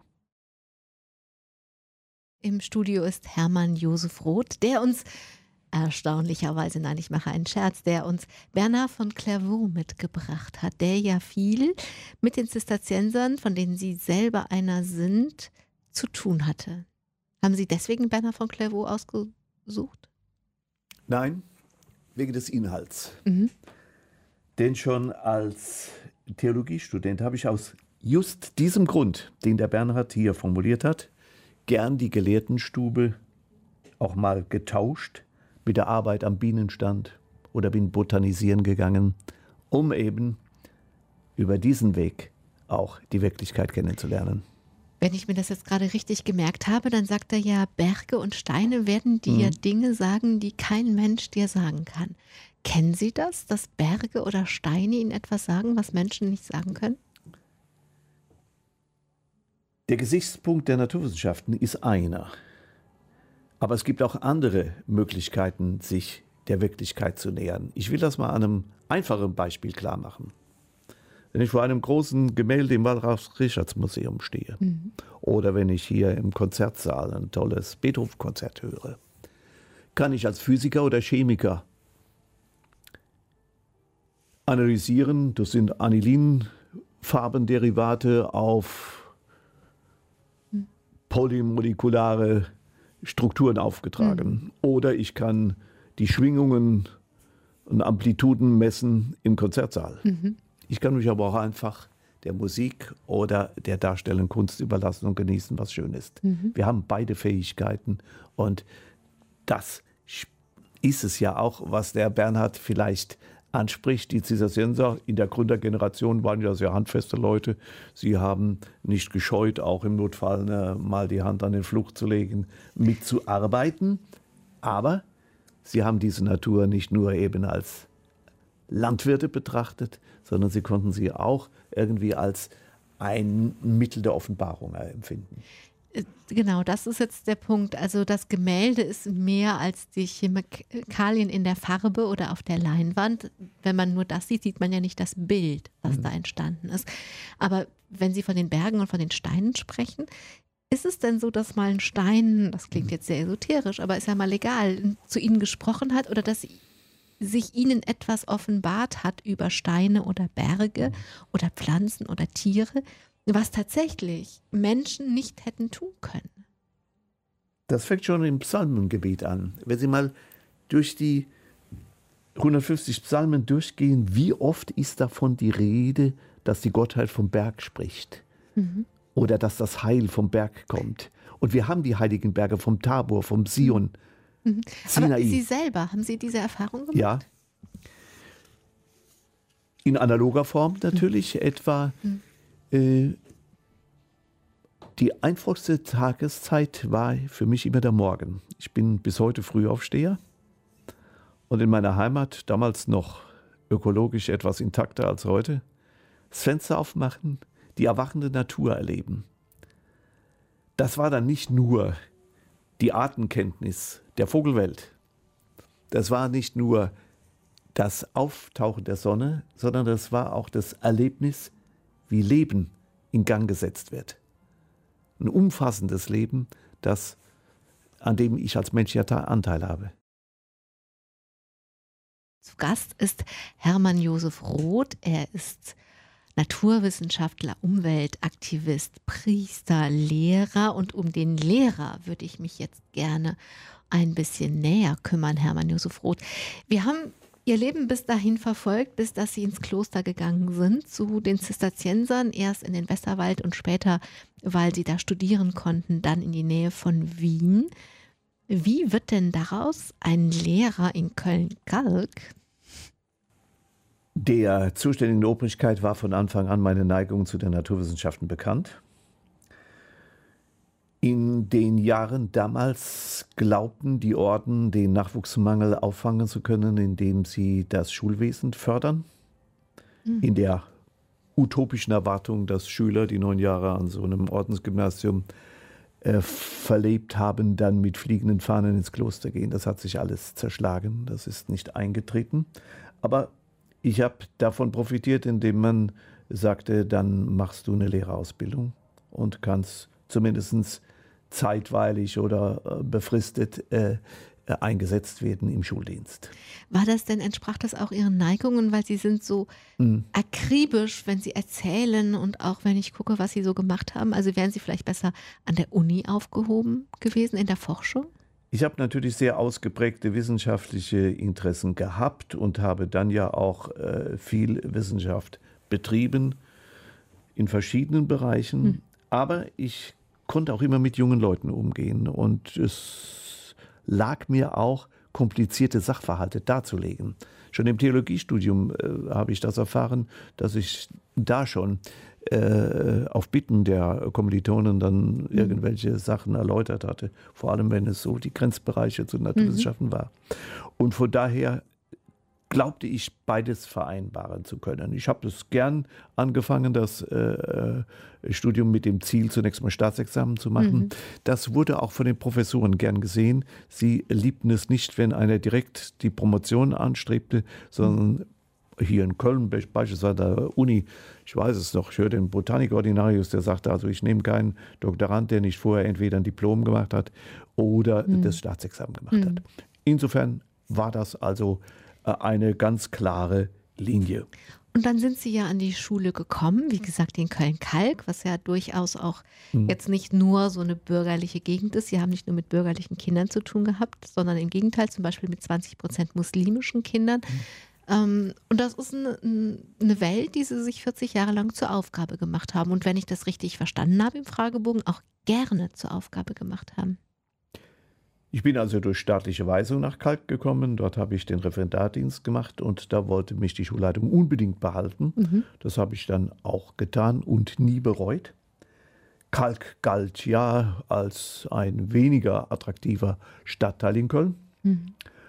Im Studio ist Hermann Josef Roth, der uns erstaunlicherweise, nein, ich mache einen Scherz, der uns Bernhard von Clairvaux mitgebracht hat, der ja viel mit den Zisterziensern, von denen Sie selber einer sind, zu tun hatte. Haben Sie deswegen Bernhard von Clairvaux ausgesucht? Nein, wegen des Inhalts. Mhm. Denn schon als Theologiestudent habe ich aus just diesem Grund, den der Bernhard hier formuliert hat, gern die Gelehrtenstube auch mal getauscht mit der Arbeit am Bienenstand oder bin botanisieren gegangen, um eben über diesen Weg auch die Wirklichkeit kennenzulernen. Wenn ich mir das jetzt gerade richtig gemerkt habe, dann sagt er ja, Berge und Steine werden dir Mhm. Dinge sagen, die kein Mensch dir sagen kann. Kennen Sie das, dass Berge oder Steine Ihnen etwas sagen, was Menschen nicht sagen können? Der Gesichtspunkt der Naturwissenschaften ist einer. Aber es gibt auch andere Möglichkeiten, sich der Wirklichkeit zu nähern. Ich will das mal an einem einfachen Beispiel klar machen. Wenn ich vor einem großen Gemälde im Wallraf-Richards-Museum stehe Mhm. oder wenn ich hier im Konzertsaal ein tolles Beethoven-Konzert höre, kann ich als Physiker oder Chemiker analysieren, das sind Anilinfarbenderivate auf polymolekulare Strukturen aufgetragen. Mhm. Oder ich kann die Schwingungen und Amplituden messen im Konzertsaal. Mhm. Ich kann mich aber auch einfach der Musik oder der darstellenden Kunst überlassen und genießen, was schön ist. Mhm. Wir haben beide Fähigkeiten und das ist es ja auch, was der Bernhard vielleicht anspricht. Die Zisterzienser in der Gründergeneration waren ja sehr handfeste Leute. Sie haben nicht gescheut, auch im Notfall ne, mal die Hand an den Fluch zu legen, mitzuarbeiten. Aber sie haben diese Natur nicht nur eben als Landwirte betrachtet, sondern sie konnten sie auch irgendwie als ein Mittel der Offenbarung empfinden. Genau, das ist jetzt der Punkt. Also das Gemälde ist mehr als die Chemikalien in der Farbe oder auf der Leinwand. Wenn man nur das sieht, sieht man ja nicht das Bild, was mhm. da entstanden ist. Aber wenn Sie von den Bergen und von den Steinen sprechen, ist es denn so, dass mal ein Stein, das klingt jetzt sehr esoterisch, aber ist ja mal egal, zu Ihnen gesprochen hat oder dass sich Ihnen etwas offenbart hat über Steine oder Berge oder Pflanzen oder Tiere, was tatsächlich Menschen nicht hätten tun können? Das fängt schon im Psalmengebiet an. Wenn Sie mal durch die hundertfünfzig Psalmen durchgehen, wie oft ist davon die Rede, dass die Gottheit vom Berg spricht? Mhm. Oder dass das Heil vom Berg kommt. Und wir haben die heiligen Berge vom Tabor, vom Sion, mhm. Aber Sie selber, haben Sie diese Erfahrung gemacht? Ja. In analoger Form natürlich, mhm. etwa mhm. äh, die einfachste Tageszeit war für mich immer der Morgen. Ich bin bis heute Frühaufsteher und in meiner Heimat, damals noch ökologisch etwas intakter als heute, das Fenster aufmachen, die erwachende Natur erleben. Das war dann nicht nur die Artenkenntnis der Vogelwelt. Das war nicht nur das Auftauchen der Sonne, sondern das war auch das Erlebnis, wie Leben in Gang gesetzt wird. Ein umfassendes Leben, das, an dem ich als Mensch ja Anteil habe. Zu Gast ist Hermann Josef Roth. Er ist Naturwissenschaftler, Umweltaktivist, Priester, Lehrer. Und um den Lehrer würde ich mich jetzt gerne ein bisschen näher kümmern, Hermann Josef Roth. Wir haben Ihr Leben bis dahin verfolgt, bis dass Sie ins Kloster gegangen sind, zu den Zisterziensern, erst in den Westerwald und später, weil Sie da studieren konnten, dann in die Nähe von Wien. Wie wird denn daraus ein Lehrer in Köln-Kalk? Der zuständigen Obrigkeit war von Anfang an meine Neigung zu den Naturwissenschaften bekannt. In den Jahren damals glaubten die Orden, den Nachwuchsmangel auffangen zu können, indem sie das Schulwesen fördern. Mhm. In der utopischen Erwartung, dass Schüler, die neun Jahre an so einem Ordensgymnasium äh, verlebt haben, dann mit fliegenden Fahnen ins Kloster gehen. Das hat sich alles zerschlagen, das ist nicht eingetreten. Aber ich habe davon profitiert, indem man sagte, dann machst du eine Lehrerausbildung und kannst zumindest zeitweilig oder äh, befristet äh, eingesetzt werden im Schuldienst. War das denn, entsprach das auch Ihren Neigungen, weil Sie sind so mhm. akribisch, wenn Sie erzählen und auch wenn ich gucke, was Sie so gemacht haben? Also wären Sie vielleicht besser an der Uni aufgehoben gewesen, in der Forschung? Ich habe natürlich sehr ausgeprägte wissenschaftliche Interessen gehabt und habe dann ja auch äh, viel Wissenschaft betrieben in verschiedenen Bereichen. Mhm. Aber ich konnte auch immer mit jungen Leuten umgehen und es lag mir auch, komplizierte Sachverhalte darzulegen. Schon im Theologiestudium äh, habe ich das erfahren, dass ich da schon äh, auf Bitten der Kommilitonen dann mhm. irgendwelche Sachen erläutert hatte, vor allem wenn es so die Grenzbereiche zu Naturwissenschaften mhm. war. Und von daher glaubte ich, beides vereinbaren zu können. Ich habe das gern angefangen, das äh, Studium mit dem Ziel, zunächst mal Staatsexamen zu machen. Mhm. Das wurde auch von den Professoren gern gesehen. Sie liebten es nicht, wenn einer direkt die Promotion anstrebte, sondern mhm. hier in Köln, beispielsweise an der Uni, ich weiß es noch, ich höre den Botanikordinarius, der sagte, also ich nehme keinen Doktorand, der nicht vorher entweder ein Diplom gemacht hat oder mhm. das Staatsexamen gemacht mhm. hat. Insofern war das also eine ganz klare Linie. Und dann sind Sie ja an die Schule gekommen, wie gesagt in Köln-Kalk, was ja durchaus auch hm. jetzt nicht nur so eine bürgerliche Gegend ist. Sie haben nicht nur mit bürgerlichen Kindern zu tun gehabt, sondern im Gegenteil zum Beispiel mit zwanzig Prozent muslimischen Kindern. Hm. Und das ist eine, eine Welt, die Sie sich vierzig Jahre lang zur Aufgabe gemacht haben. Und wenn ich das richtig verstanden habe im Fragebogen, auch gerne zur Aufgabe gemacht haben. Ich bin also durch staatliche Weisung nach Kalk gekommen. Dort habe ich den Referendardienst gemacht und da wollte mich die Schulleitung unbedingt behalten. Mhm. Das habe ich dann auch getan und nie bereut. Kalk galt ja als ein weniger attraktiver Stadtteil in Köln. Mhm.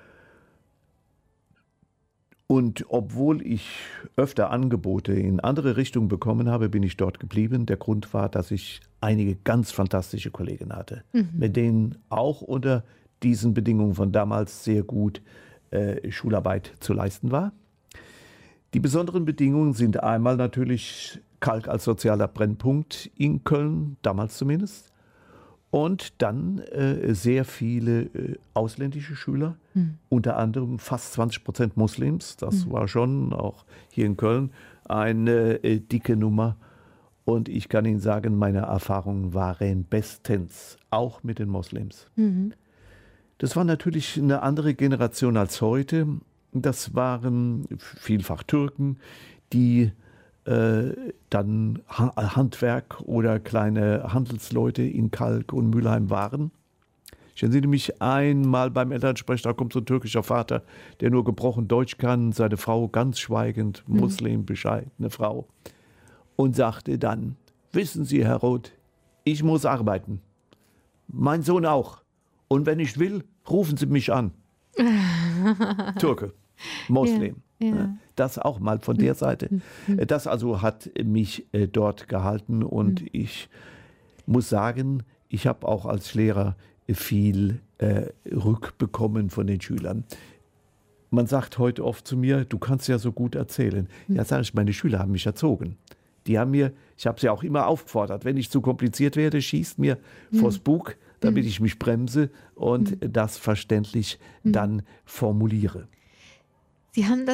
Und obwohl ich öfter Angebote in andere Richtungen bekommen habe, bin ich dort geblieben. Der Grund war, dass ich einige ganz fantastische Kollegen hatte, mhm. mit denen auch unter diesen Bedingungen von damals sehr gut äh, Schularbeit zu leisten war. Die besonderen Bedingungen sind einmal natürlich Kalk als sozialer Brennpunkt in Köln, damals zumindest. Und dann äh, sehr viele äh, ausländische Schüler, hm. unter anderem fast zwanzig Prozent Muslims. Das hm. war schon auch hier in Köln eine äh, dicke Nummer. Und ich kann Ihnen sagen, meine Erfahrungen waren bestens, auch mit den Muslims. Mhm. Das war natürlich eine andere Generation als heute. Das waren vielfach Türken, die Äh, dann ha- Handwerk oder kleine Handelsleute in Kalk und Mülheim waren. Ich erinnere mich einmal beim Elternsprechtag, kommt so ein türkischer Vater, der nur gebrochen Deutsch kann, seine Frau ganz schweigend, mhm. Muslim, bescheidene Frau, und sagte dann, wissen Sie, Herr Roth, ich muss arbeiten. Mein Sohn auch. Und wenn ich will, rufen Sie mich an. Türke, Muslim. Ja. Ja. Das auch mal von der Seite. Das also hat mich äh, dort gehalten und mhm. ich muss sagen, ich habe auch als Lehrer viel äh, rückbekommen von den Schülern. Man sagt heute oft zu mir, du kannst ja so gut erzählen. Mhm. Ja, sage ich, meine Schüler haben mich erzogen. Die haben mir, ich habe sie auch immer aufgefordert, wenn ich zu kompliziert werde, schießt mir mhm. vors Bug, damit mhm. ich mich bremse und mhm. das verständlich mhm. dann formuliere. Sie haben das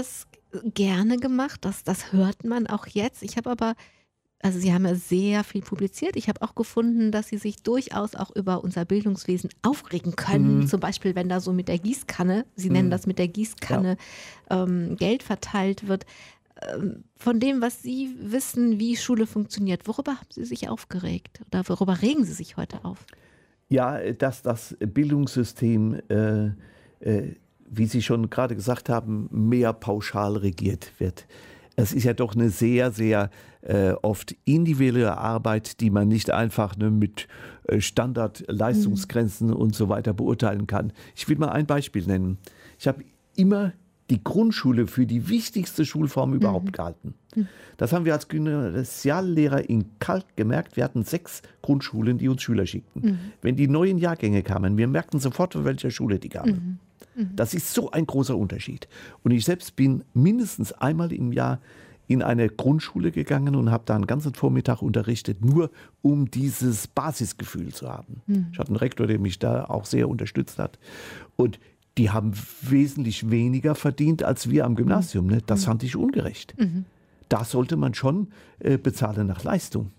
gerne gemacht, das, das hört man auch jetzt. Ich habe aber, also Sie haben ja sehr viel publiziert. Ich habe auch gefunden, dass Sie sich durchaus auch über unser Bildungswesen aufregen können. Mhm. Zum Beispiel, wenn da so mit der Gießkanne, Sie nennen Mhm. das mit der Gießkanne, ähm, Geld verteilt wird. Ähm, von dem, was Sie wissen, wie Schule funktioniert, worüber haben Sie sich aufgeregt? Oder worüber regen Sie sich heute auf? Ja, dass das Bildungssystem, äh, äh, wie Sie schon gerade gesagt haben, mehr pauschal regiert wird. Es ist ja doch eine sehr, sehr äh, oft individuelle Arbeit, die man nicht einfach ne, mit äh, Standardleistungsgrenzen mhm. und so weiter beurteilen kann. Ich will mal ein Beispiel nennen. Ich habe immer die Grundschule für die wichtigste Schulform überhaupt mhm. gehalten. Mhm. Das haben wir als Gymnasiallehrer in Kalk gemerkt. Wir hatten sechs Grundschulen, die uns Schüler schickten. Mhm. Wenn die neuen Jahrgänge kamen, wir merkten sofort, von welcher Schule die kamen. Mhm. Mhm. Das ist so ein großer Unterschied. Und ich selbst bin mindestens einmal im Jahr in eine Grundschule gegangen und habe da einen ganzen Vormittag unterrichtet, nur um dieses Basisgefühl zu haben. Mhm. Ich hatte einen Rektor, der mich da auch sehr unterstützt hat. Und die haben wesentlich weniger verdient als wir am Gymnasium. Ne? Das mhm. fand ich ungerecht. Mhm. Da sollte man schon äh, bezahlen nach Leistung.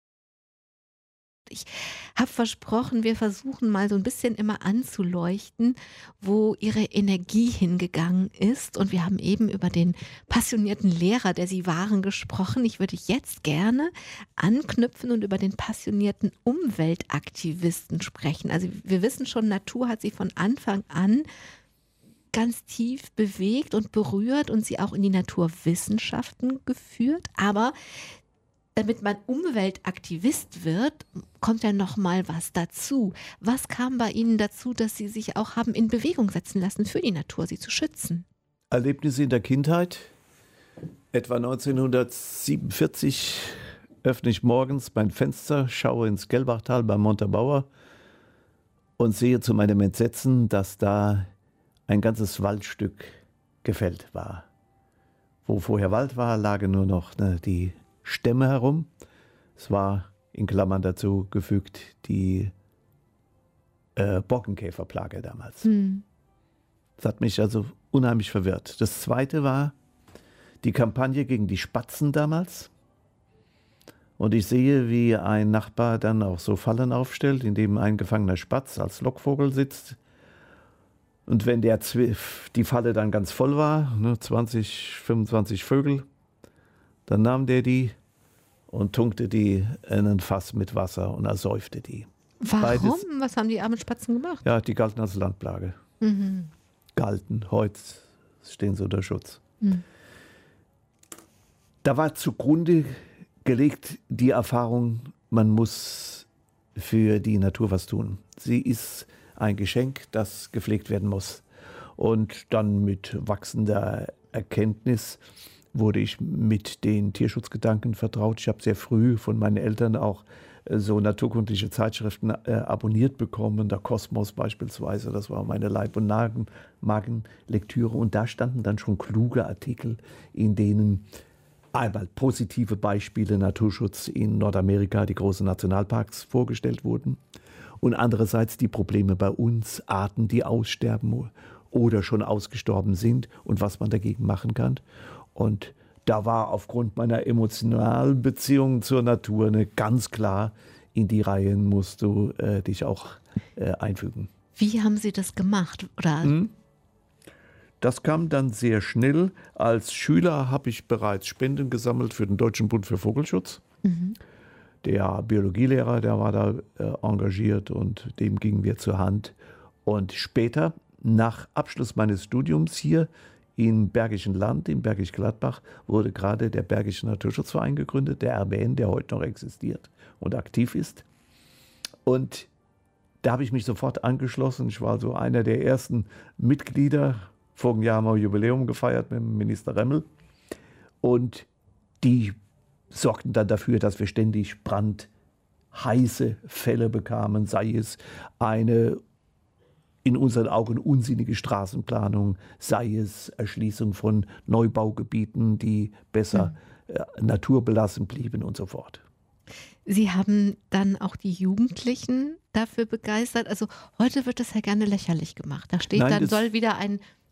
Ich habe versprochen, wir versuchen mal so ein bisschen immer anzuleuchten, wo Ihre Energie hingegangen ist. Und wir haben eben über den passionierten Lehrer, der Sie waren, gesprochen. Ich würde jetzt gerne anknüpfen und über den passionierten Umweltaktivisten sprechen. Also wir wissen schon, Natur hat Sie von Anfang an ganz tief bewegt und berührt und Sie auch in die Naturwissenschaften geführt. Aber damit man Umweltaktivist wird, kommt ja noch mal was dazu. Was kam bei Ihnen dazu, dass Sie sich auch haben in Bewegung setzen lassen für die Natur, sie zu schützen? Erlebnisse in der Kindheit. Etwa neunzehnhundertsiebenundvierzig öffne ich morgens mein Fenster, schaue ins Gelbachtal bei Montabaur und sehe zu meinem Entsetzen, dass da ein ganzes Waldstück gefällt war. Wo vorher Wald war, lagen nur noch ne, die Stämme herum. Es war in Klammern dazu gefügt die äh, Borkenkäferplage damals. Hm. Das hat mich also unheimlich verwirrt. Das Zweite war die Kampagne gegen die Spatzen damals. Und ich sehe, wie ein Nachbar dann auch so Fallen aufstellt, in dem ein gefangener Spatz als Lockvogel sitzt. Und wenn der Zwiff, die Falle dann ganz voll war, ne, zwanzig, fünfundzwanzig Vögel, dann nahm der die und tunkte die in ein Fass mit Wasser und ersäufte die. Warum? Beides, was haben die armen Spatzen gemacht? Ja, die galten als Landplage. Mhm. Galten, heute stehen sie unter Schutz. Mhm. Da war zugrunde gelegt die Erfahrung, man muss für die Natur was tun. Sie ist ein Geschenk, das gepflegt werden muss. Und dann mit wachsender Erkenntnis wurde ich mit den Tierschutzgedanken vertraut. Ich habe sehr früh von meinen Eltern auch äh, so naturkundliche Zeitschriften äh, abonniert bekommen. Der Kosmos beispielsweise, das war meine Leib- und Magenlektüre. Und da standen dann schon kluge Artikel, in denen einmal positive Beispiele Naturschutz in Nordamerika, die großen Nationalparks, vorgestellt wurden. Und andererseits die Probleme bei uns, Arten, die aussterben oder schon ausgestorben sind und was man dagegen machen kann. Und da war aufgrund meiner emotionalen Beziehung zur Natur eine ganz klar, in die Reihen musst du äh, dich auch äh, einfügen. Wie haben Sie das gemacht? Oder? Hm? Das kam dann sehr schnell. Als Schüler habe ich bereits Spenden gesammelt für den Deutschen Bund für Vogelschutz. Mhm. Der Biologielehrer, der war da äh, engagiert und dem gingen wir zur Hand. Und später, nach Abschluss meines Studiums hier, im Bergischen Land, in Bergisch Gladbach, wurde gerade der Bergische Naturschutzverein gegründet, der R B N, der heute noch existiert und aktiv ist. Und da habe ich mich sofort angeschlossen. Ich war so einer der ersten Mitglieder. Vorigen Jahr haben wir Jubiläum gefeiert mit dem Minister Remmel. Und die sorgten dann dafür, dass wir ständig brandheiße Fälle bekamen, sei es eine in unseren Augen unsinnige Straßenplanung, sei es Erschließung von Neubaugebieten, die besser mhm. äh, naturbelassen blieben und so fort. Sie haben dann auch die Jugendlichen dafür begeistert. Also heute wird das ja gerne lächerlich gemacht. Da steht, Nein, dann soll wieder ein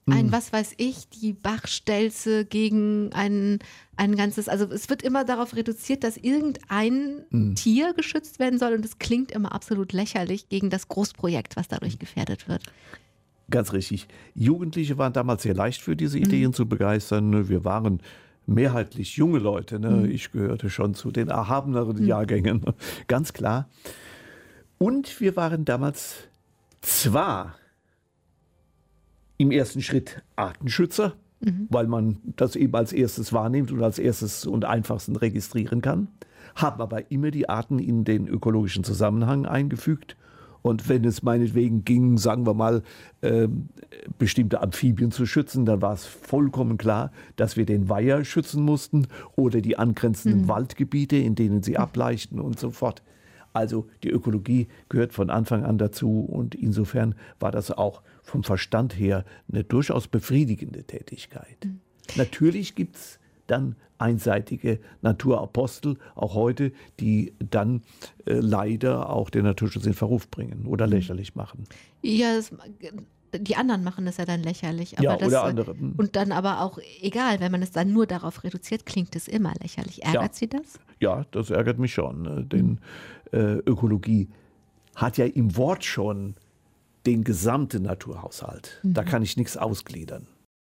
ein, was weiß ich, die Bachstelze gegen ein, ein ganzes, also es wird immer darauf reduziert, dass irgendein mm. Tier geschützt werden soll und es klingt immer absolut lächerlich gegen das Großprojekt, was dadurch gefährdet wird. Ganz richtig. Jugendliche waren damals sehr leicht für diese Ideen mm. zu begeistern. Wir waren mehrheitlich junge Leute. Ne? Mm. Ich gehörte schon zu den erhabeneren mm. Jahrgängen, ganz klar. Und wir waren damals zwar im ersten Schritt Artenschützer, mhm. weil man das eben als erstes wahrnimmt und als erstes und einfachsten registrieren kann, haben aber immer die Arten in den ökologischen Zusammenhang eingefügt. Und wenn es meinetwegen ging, sagen wir mal, äh, bestimmte Amphibien zu schützen, dann war es vollkommen klar, dass wir den Weiher schützen mussten oder die angrenzenden mhm. Waldgebiete, in denen sie ableichten und so fort. Also die Ökologie gehört von Anfang an dazu und insofern war das auch vom Verstand her eine durchaus befriedigende Tätigkeit. Mhm. Natürlich gibt es dann einseitige Naturapostel, auch heute, die dann äh, leider auch den Naturschutz in Verruf bringen oder mhm. lächerlich machen. Ja, das, die anderen machen das ja dann lächerlich. Aber ja, das, oder andere. Und dann aber auch, egal, wenn man es dann nur darauf reduziert, klingt es immer lächerlich. Ärgert ja. Sie das? Ja, das ärgert mich schon. Ne? Denn mhm. äh, Ökologie hat ja im Wort schon den gesamten Naturhaushalt. Mhm. Da kann ich nichts ausgliedern.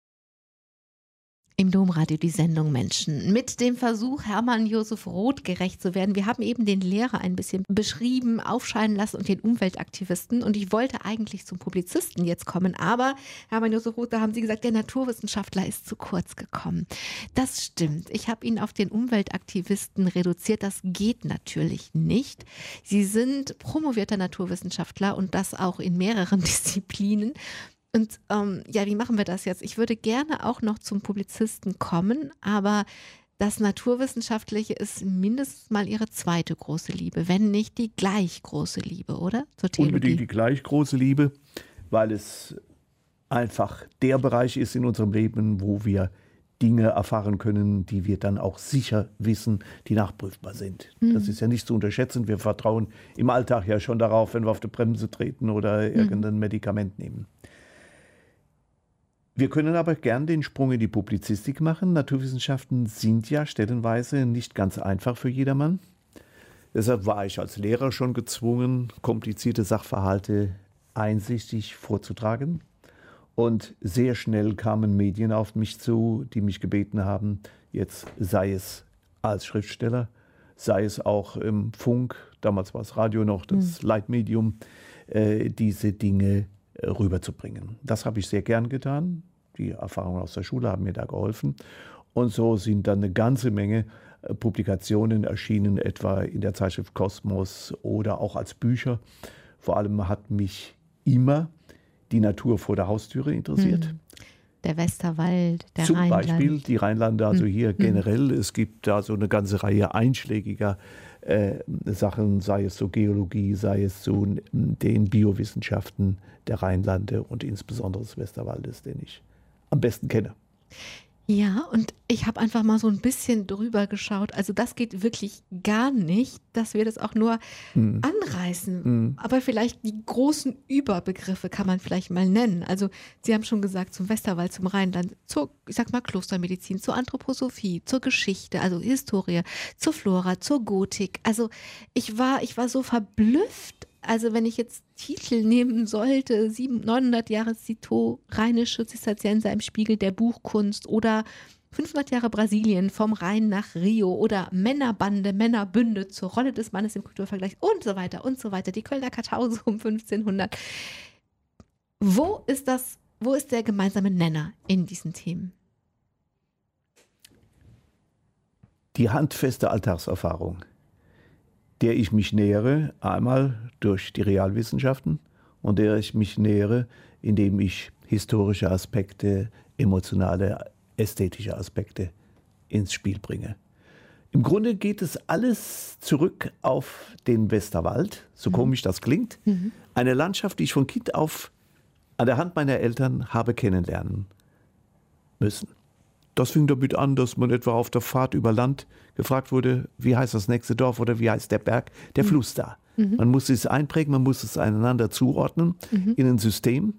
Im Domradio die Sendung Menschen mit dem Versuch, Hermann Josef Roth gerecht zu werden. Wir haben eben den Lehrer ein bisschen beschrieben, aufscheinen lassen und den Umweltaktivisten. Und ich wollte eigentlich zum Publizisten jetzt kommen, aber Hermann Josef Roth, da haben Sie gesagt, der Naturwissenschaftler ist zu kurz gekommen. Das stimmt. Ich habe ihn auf den Umweltaktivisten reduziert. Das geht natürlich nicht. Sie sind promovierter Naturwissenschaftler und das auch in mehreren Disziplinen. Und ähm, ja, wie machen wir das jetzt? Ich würde gerne auch noch zum Publizisten kommen, aber das Naturwissenschaftliche ist mindestens mal Ihre zweite große Liebe, wenn nicht die gleich große Liebe, oder? Zur Theologie. Unbedingt die gleich große Liebe, weil es einfach der Bereich ist in unserem Leben, wo wir Dinge erfahren können, die wir dann auch sicher wissen, die nachprüfbar sind. Mhm. Das ist ja nicht zu unterschätzen. Wir vertrauen im Alltag ja schon darauf, wenn wir auf die Bremse treten oder irgendein mhm. Medikament nehmen. Wir können aber gern den Sprung in die Publizistik machen. Naturwissenschaften sind ja stellenweise nicht ganz einfach für jedermann. Deshalb war ich als Lehrer schon gezwungen, komplizierte Sachverhalte einsichtig vorzutragen. Und sehr schnell kamen Medien auf mich zu, die mich gebeten haben, jetzt sei es als Schriftsteller, sei es auch im Funk, damals war es Radio noch, das mhm. Leitmedium, äh, diese Dinge rüberzubringen. Das habe ich sehr gern getan. Die Erfahrungen aus der Schule haben mir da geholfen. Und so sind dann eine ganze Menge Publikationen erschienen, etwa in der Zeitschrift Kosmos oder auch als Bücher. Vor allem hat mich immer die Natur vor der Haustüre interessiert. Der Westerwald, der Zum Rheinland. Zum Beispiel die Rheinlande, also hier mhm. generell. Es gibt da so eine ganze Reihe einschlägiger äh, Sachen, sei es so Geologie, sei es so den Biowissenschaften der Rheinlande und insbesondere des Westerwaldes, den ich am besten kenne. Ja, und ich habe einfach mal so ein bisschen drüber geschaut. Also das geht wirklich gar nicht, dass wir das auch nur hm. anreißen. Hm. Aber vielleicht die großen Überbegriffe kann man vielleicht mal nennen. Also Sie haben schon gesagt, zum Westerwald, zum Rheinland, zur, ich sag mal, Klostermedizin, zur Anthroposophie, zur Geschichte, also Historie, zur Flora, zur Gotik. Also ich war, ich war so verblüfft. Also wenn ich jetzt Titel nehmen sollte, neunhundert Jahre Citeaux, rheinische Zisterzienser im Spiegel der Buchkunst oder fünfhundert Jahre Brasilien vom Rhein nach Rio oder Männerbande, Männerbünde zur Rolle des Mannes im Kulturvergleich und so weiter und so weiter, die Kölner Kartause um fünfzehnhundert. Wo ist das, wo ist der gemeinsame Nenner in diesen Themen? Die handfeste Alltagserfahrung, der ich mich nähere, einmal durch die Realwissenschaften und der ich mich nähere, indem ich historische Aspekte, emotionale, ästhetische Aspekte ins Spiel bringe. Im Grunde geht es alles zurück auf den Westerwald, so mhm. komisch das klingt. Mhm. Eine Landschaft, die ich von Kind auf an der Hand meiner Eltern habe kennenlernen müssen. Das fing damit an, dass man etwa auf der Fahrt über Land gefragt wurde, wie heißt das nächste Dorf oder wie heißt der Berg, der mhm. Fluss da. Mhm. Man musste es einprägen, man musste es einander zuordnen mhm. in ein System.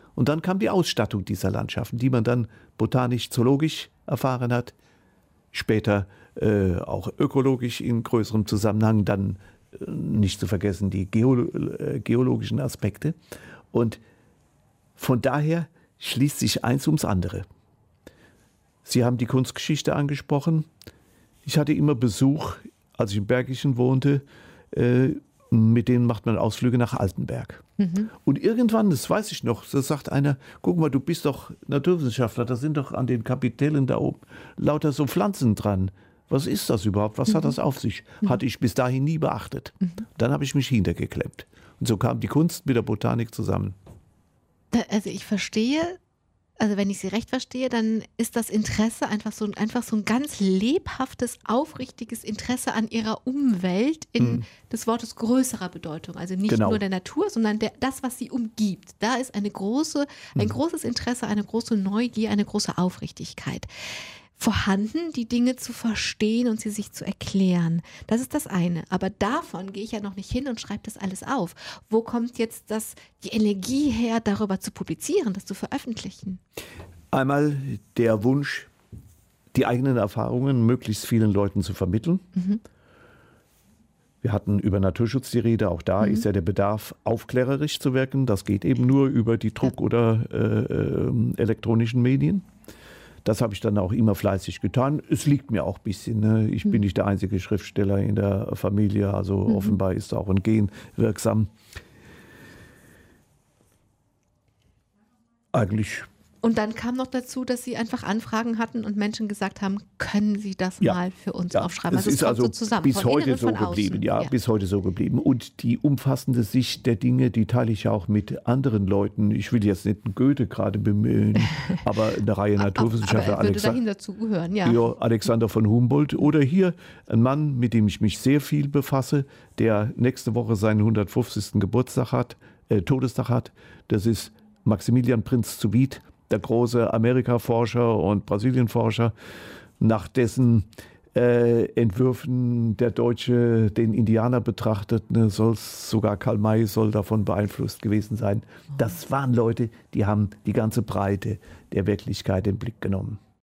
Und dann kam die Ausstattung dieser Landschaften, die man dann botanisch-zoologisch erfahren hat, später äh, auch ökologisch in größerem Zusammenhang, dann äh, nicht zu vergessen die Geo äh, geologischen Aspekte. Und von daher schließt sich eins ums andere. Sie haben die Kunstgeschichte angesprochen. Ich hatte immer Besuch, als ich im Bergischen wohnte, äh, mit denen macht man Ausflüge nach Altenberg. Mhm. Und irgendwann, das weiß ich noch, da sagt einer, guck mal, du bist doch Naturwissenschaftler, da sind doch an den Kapitellen da oben lauter so Pflanzen dran. Was ist das überhaupt? Was mhm. hat das auf sich? Mhm. Hatte ich bis dahin nie beachtet. Mhm. Dann habe ich mich hintergeklemmt. Und so kam die Kunst mit der Botanik zusammen. Also ich verstehe, also wenn ich Sie recht verstehe, dann ist das Interesse einfach so, einfach so ein ganz lebhaftes, aufrichtiges Interesse an Ihrer Umwelt in hm. des Wortes größerer Bedeutung. Also nicht genau. nur der Natur, sondern der, das, was sie umgibt. Da ist eine große, ein hm. großes Interesse, eine große Neugier, eine große Aufrichtigkeit vorhanden, die Dinge zu verstehen und sie sich zu erklären. Das ist das eine. Aber davon gehe ich ja noch nicht hin und schreibe das alles auf. Wo kommt jetzt das, die Energie her, darüber zu publizieren, das zu veröffentlichen? Einmal der Wunsch, die eigenen Erfahrungen möglichst vielen Leuten zu vermitteln. Mhm. Wir hatten über Naturschutz die Rede. Auch da mhm. ist ja der Bedarf, aufklärerisch zu wirken. Das geht eben nur über die Druck- ja. oder äh, äh, elektronischen Medien. Das habe ich dann auch immer fleißig getan. Es liegt mir auch ein bisschen. Ne? Ich mhm. bin nicht der einzige Schriftsteller in der Familie, also mhm. offenbar ist auch ein Gen wirksam. Eigentlich. Und dann kam noch dazu, dass Sie einfach Anfragen hatten und Menschen gesagt haben, können Sie das ja. mal für uns ja. aufschreiben? Also es ist also so zusammen, bis heute so geblieben, ja, ja, bis heute so geblieben. Und die umfassende Sicht der Dinge, die teile ich auch mit anderen Leuten. Ich will jetzt nicht einen Goethe gerade bemühen, aber eine Reihe Naturwissenschaftler. Aber er würde dahin dazugehören, ja. ja. Alexander von Humboldt oder hier ein Mann, mit dem ich mich sehr viel befasse, der nächste Woche seinen hundertfünfzigsten Geburtstag hat, äh, Todestag hat. Das ist Maximilian Prinz zu Wied, der große Amerika-Forscher und Brasilien-Forscher, nach dessen äh, Entwürfen der Deutsche den Indianer betrachtet, ne, soll sogar Karl May soll davon beeinflusst gewesen sein. Das waren Leute, die haben die ganze Breite der Wirklichkeit in den Blick genommen.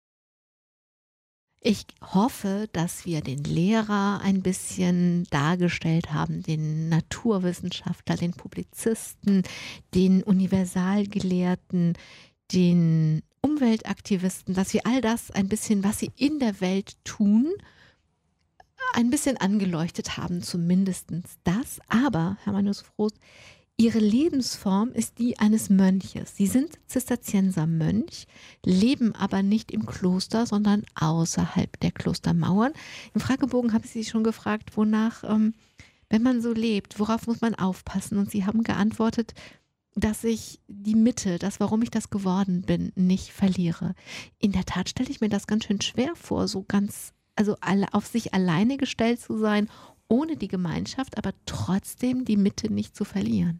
Ich hoffe, dass wir den Lehrer ein bisschen dargestellt haben, den Naturwissenschaftler, den Publizisten, den Universalgelehrten, den Umweltaktivisten, dass wir all das ein bisschen, was sie in der Welt tun, ein bisschen angeleuchtet haben, zumindest das. Aber, Herr Manus-Frost, Ihre Lebensform ist die eines Mönches. Sie sind Zisterziensermönch, leben aber nicht im Kloster, sondern außerhalb der Klostermauern. Im Fragebogen habe ich Sie schon gefragt, wonach, ähm, wenn man so lebt, worauf muss man aufpassen? Und Sie haben geantwortet, dass ich die Mitte, das, warum ich das geworden bin, nicht verliere. In der Tat stelle ich mir das ganz schön schwer vor, so ganz, also alle, auf sich alleine gestellt zu sein, ohne die Gemeinschaft, aber trotzdem die Mitte nicht zu verlieren.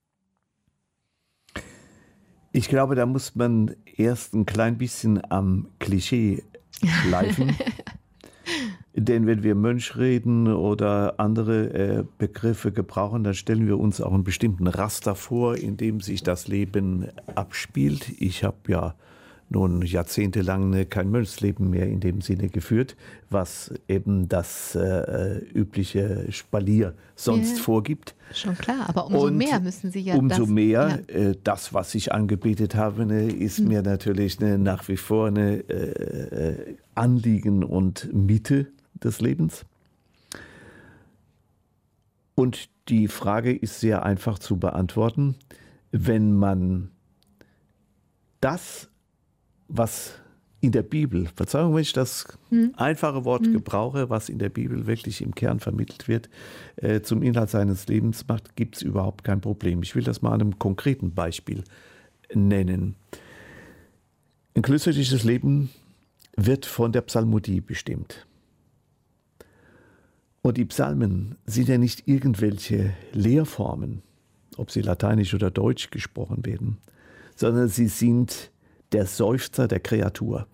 Ich glaube, da muss man erst ein klein bisschen am Klischee schleifen. Denn wenn wir Mönch reden oder andere äh, Begriffe gebrauchen, dann stellen wir uns auch einen bestimmten Raster vor, in dem sich das Leben abspielt. Ich habe ja nun jahrzehntelang kein Mönchsleben mehr in dem Sinne geführt, was eben das äh, übliche Spalier sonst ja, vorgibt. Schon klar, aber umso Und mehr müssen Sie ja umso das... mehr, ja. äh, das, was ich angebetet habe, ne, ist hm. mir natürlich ne, nach wie vor eine äh, Anliegen und Mitte des Lebens. Und die Frage ist sehr einfach zu beantworten. Wenn man das, was in der Bibel, Verzeihung, wenn ich das hm. einfache Wort hm. gebrauche, was in der Bibel wirklich im Kern vermittelt wird, äh, zum Inhalt seines Lebens macht, gibt es überhaupt kein Problem. Ich will das mal an einem konkreten Beispiel nennen. Ein klösterliches Leben wird von der Psalmodie bestimmt. Und die Psalmen sind ja nicht irgendwelche Lehrformen, ob sie lateinisch oder deutsch gesprochen werden, sondern sie sind der Seufzer der Kreatur.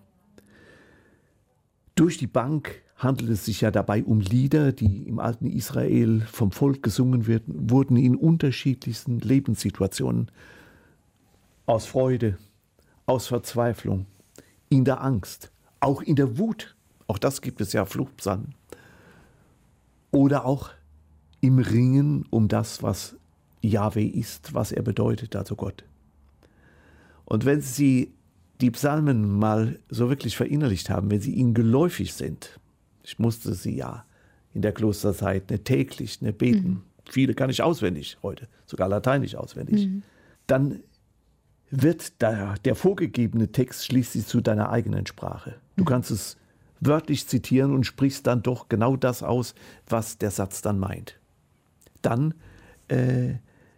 Durch die Bank handelt es sich ja dabei um Lieder, die im alten Israel vom Volk gesungen werden, wurden in unterschiedlichsten Lebenssituationen. aus Freude, aus Verzweiflung, in der Angst, auch in der Wut. Auch das gibt es ja, Fluchtpsalmen. Oder auch im Ringen um das, was Jahwe ist, was er bedeutet, also Gott. Und wenn Sie die Psalmen mal so wirklich verinnerlicht haben, wenn sie ihnen geläufig sind, ich musste sie ja in der Klosterzeit ne, täglich ne, beten, mhm. viele kann ich auswendig heute, sogar lateinisch auswendig, mhm. dann wird der, der vorgegebene Text schließlich zu deiner eigenen Sprache. Du mhm. kannst es wörtlich zitieren und sprichst dann doch genau das aus, was der Satz dann meint. Dann äh,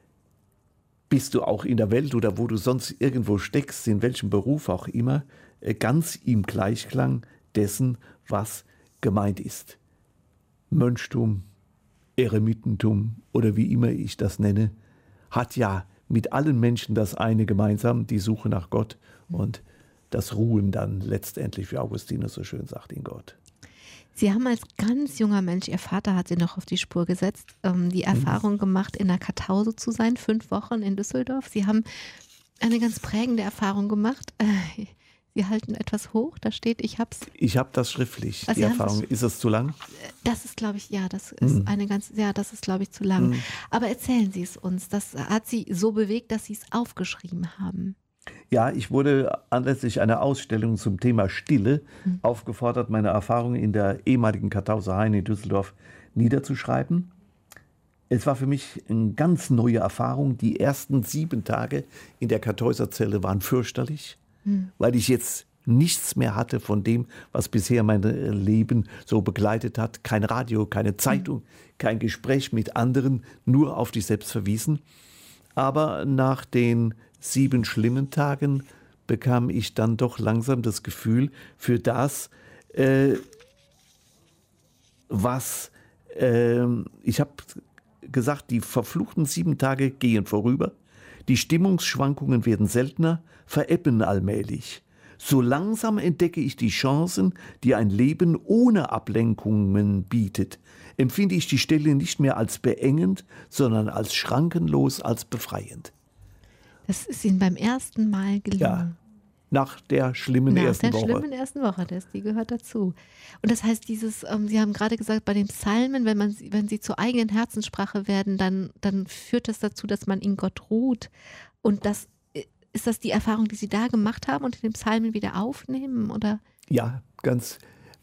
bist du auch in der Welt oder wo du sonst irgendwo steckst, in welchem Beruf auch immer, äh, ganz im Gleichklang dessen, was gemeint ist. Mönchtum, Eremitentum oder wie immer ich das nenne, hat ja mit allen Menschen das eine gemeinsam, die Suche nach Gott und das Ruhen dann letztendlich, wie Augustinus so schön sagt, in Gott. Sie haben als ganz junger Mensch, Ihr Vater hat Sie noch auf die Spur gesetzt, ähm, die Erfahrung gemacht, in der Kartause zu sein, fünf Wochen in Düsseldorf. Sie haben eine ganz prägende Erfahrung gemacht. Äh, Sie halten etwas hoch, da steht, ich hab's. Ich habe das schriftlich, also die Erfahrung. Ist es zu lang? Das ist, glaube ich, ja, das ist mhm. eine ganz, ja, das ist, glaube ich, zu lang. Mhm. Aber erzählen Sie es uns. Das hat Sie so bewegt, dass Sie es aufgeschrieben haben. Ja, ich wurde anlässlich einer Ausstellung zum Thema Stille mhm. aufgefordert, meine Erfahrungen in der ehemaligen Kartauser Hain in Düsseldorf niederzuschreiben. Es war für mich eine ganz neue Erfahrung. Die ersten sieben Tage in der Kartäuserzelle waren fürchterlich, mhm. weil ich jetzt nichts mehr hatte von dem, was bisher mein Leben so begleitet hat. Kein Radio, keine Zeitung, mhm. kein Gespräch mit anderen, nur auf dich selbst verwiesen. Aber nach den sieben schlimmen Tagen bekam ich dann doch langsam das Gefühl für das, äh, was, äh, ich habe gesagt, die verfluchten sieben Tage gehen vorüber, die Stimmungsschwankungen werden seltener, verebben allmählich. So langsam entdecke ich die Chancen, die ein Leben ohne Ablenkungen bietet. Empfinde ich die Stille nicht mehr als beengend, sondern als schrankenlos, als befreiend. Das ist Ihnen beim ersten Mal gelungen. Ja, nach der schlimmen nach ersten der Woche. Nach der schlimmen ersten Woche, das, die gehört dazu. Und das heißt, dieses, ähm, Sie haben gerade gesagt, bei den Psalmen, wenn, man, wenn sie zur eigenen Herzenssprache werden, dann, dann führt das dazu, dass man in Gott ruht. Und das, ist das die Erfahrung, die Sie da gemacht haben und in den Psalmen wieder aufnehmen? Oder? Ja, ganz.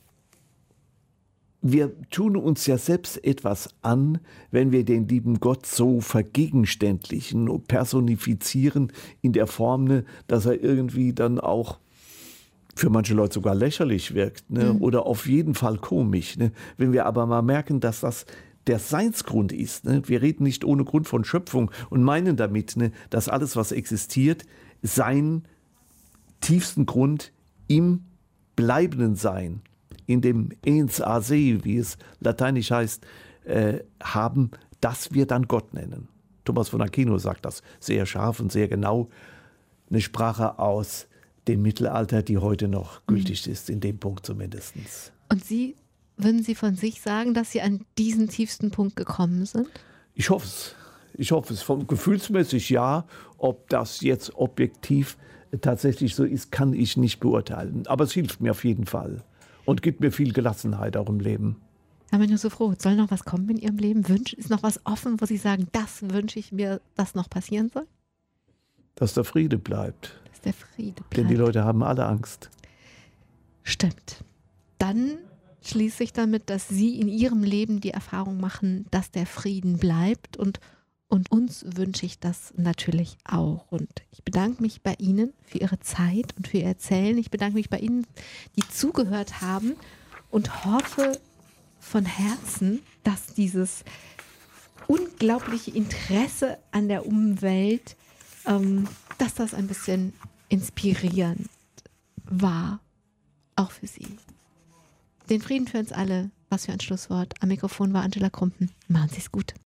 Wir tun uns ja selbst etwas an, wenn wir den lieben Gott so vergegenständlichen und personifizieren in der Form, dass er irgendwie dann auch für manche Leute sogar lächerlich wirkt, ne? Mhm. Oder auf jeden Fall komisch. Ne? Wenn wir aber mal merken, dass das der Seinsgrund ist. Ne? Wir reden nicht ohne Grund von Schöpfung und meinen damit, ne, dass alles, was existiert, seinen tiefsten Grund im bleibenden Sein, in dem ens a se, wie es lateinisch heißt, äh, haben, das wir dann Gott nennen. Thomas von Aquino sagt das sehr scharf und sehr genau. Eine Sprache aus dem Mittelalter, die heute noch gültig mhm. ist, in dem Punkt zumindest. Und Sie, würden Sie von sich sagen, dass Sie an diesen tiefsten Punkt gekommen sind? Ich hoffe es. Ich hoffe es. Von gefühlsmäßig ja. Ob das jetzt objektiv tatsächlich so ist, kann ich nicht beurteilen. Aber es hilft mir auf jeden Fall. Und gibt mir viel Gelassenheit auch im Leben. Da bin ich so froh. Soll noch was kommen in Ihrem Leben? Wünsch, ist noch was offen, wo Sie sagen, das wünsche ich mir, dass noch passieren soll? Dass der Friede bleibt. Dass der Friede bleibt. Denn die Leute haben alle Angst. Stimmt. Dann schließe ich damit, dass Sie in Ihrem Leben die Erfahrung machen, dass der Frieden bleibt. Und, und uns wünsche ich das natürlich auch. Und ich bedanke mich bei Ihnen für Ihre Zeit und für Ihr Erzählen. Ich bedanke mich bei Ihnen, die zugehört haben und hoffe von Herzen, dass dieses unglaubliche Interesse an der Umwelt, ähm, dass das ein bisschen inspirierend war, auch für Sie. Den Frieden für uns alle, was für ein Schlusswort. Am Mikrofon war Angela Krumpen. Machen Sie es gut.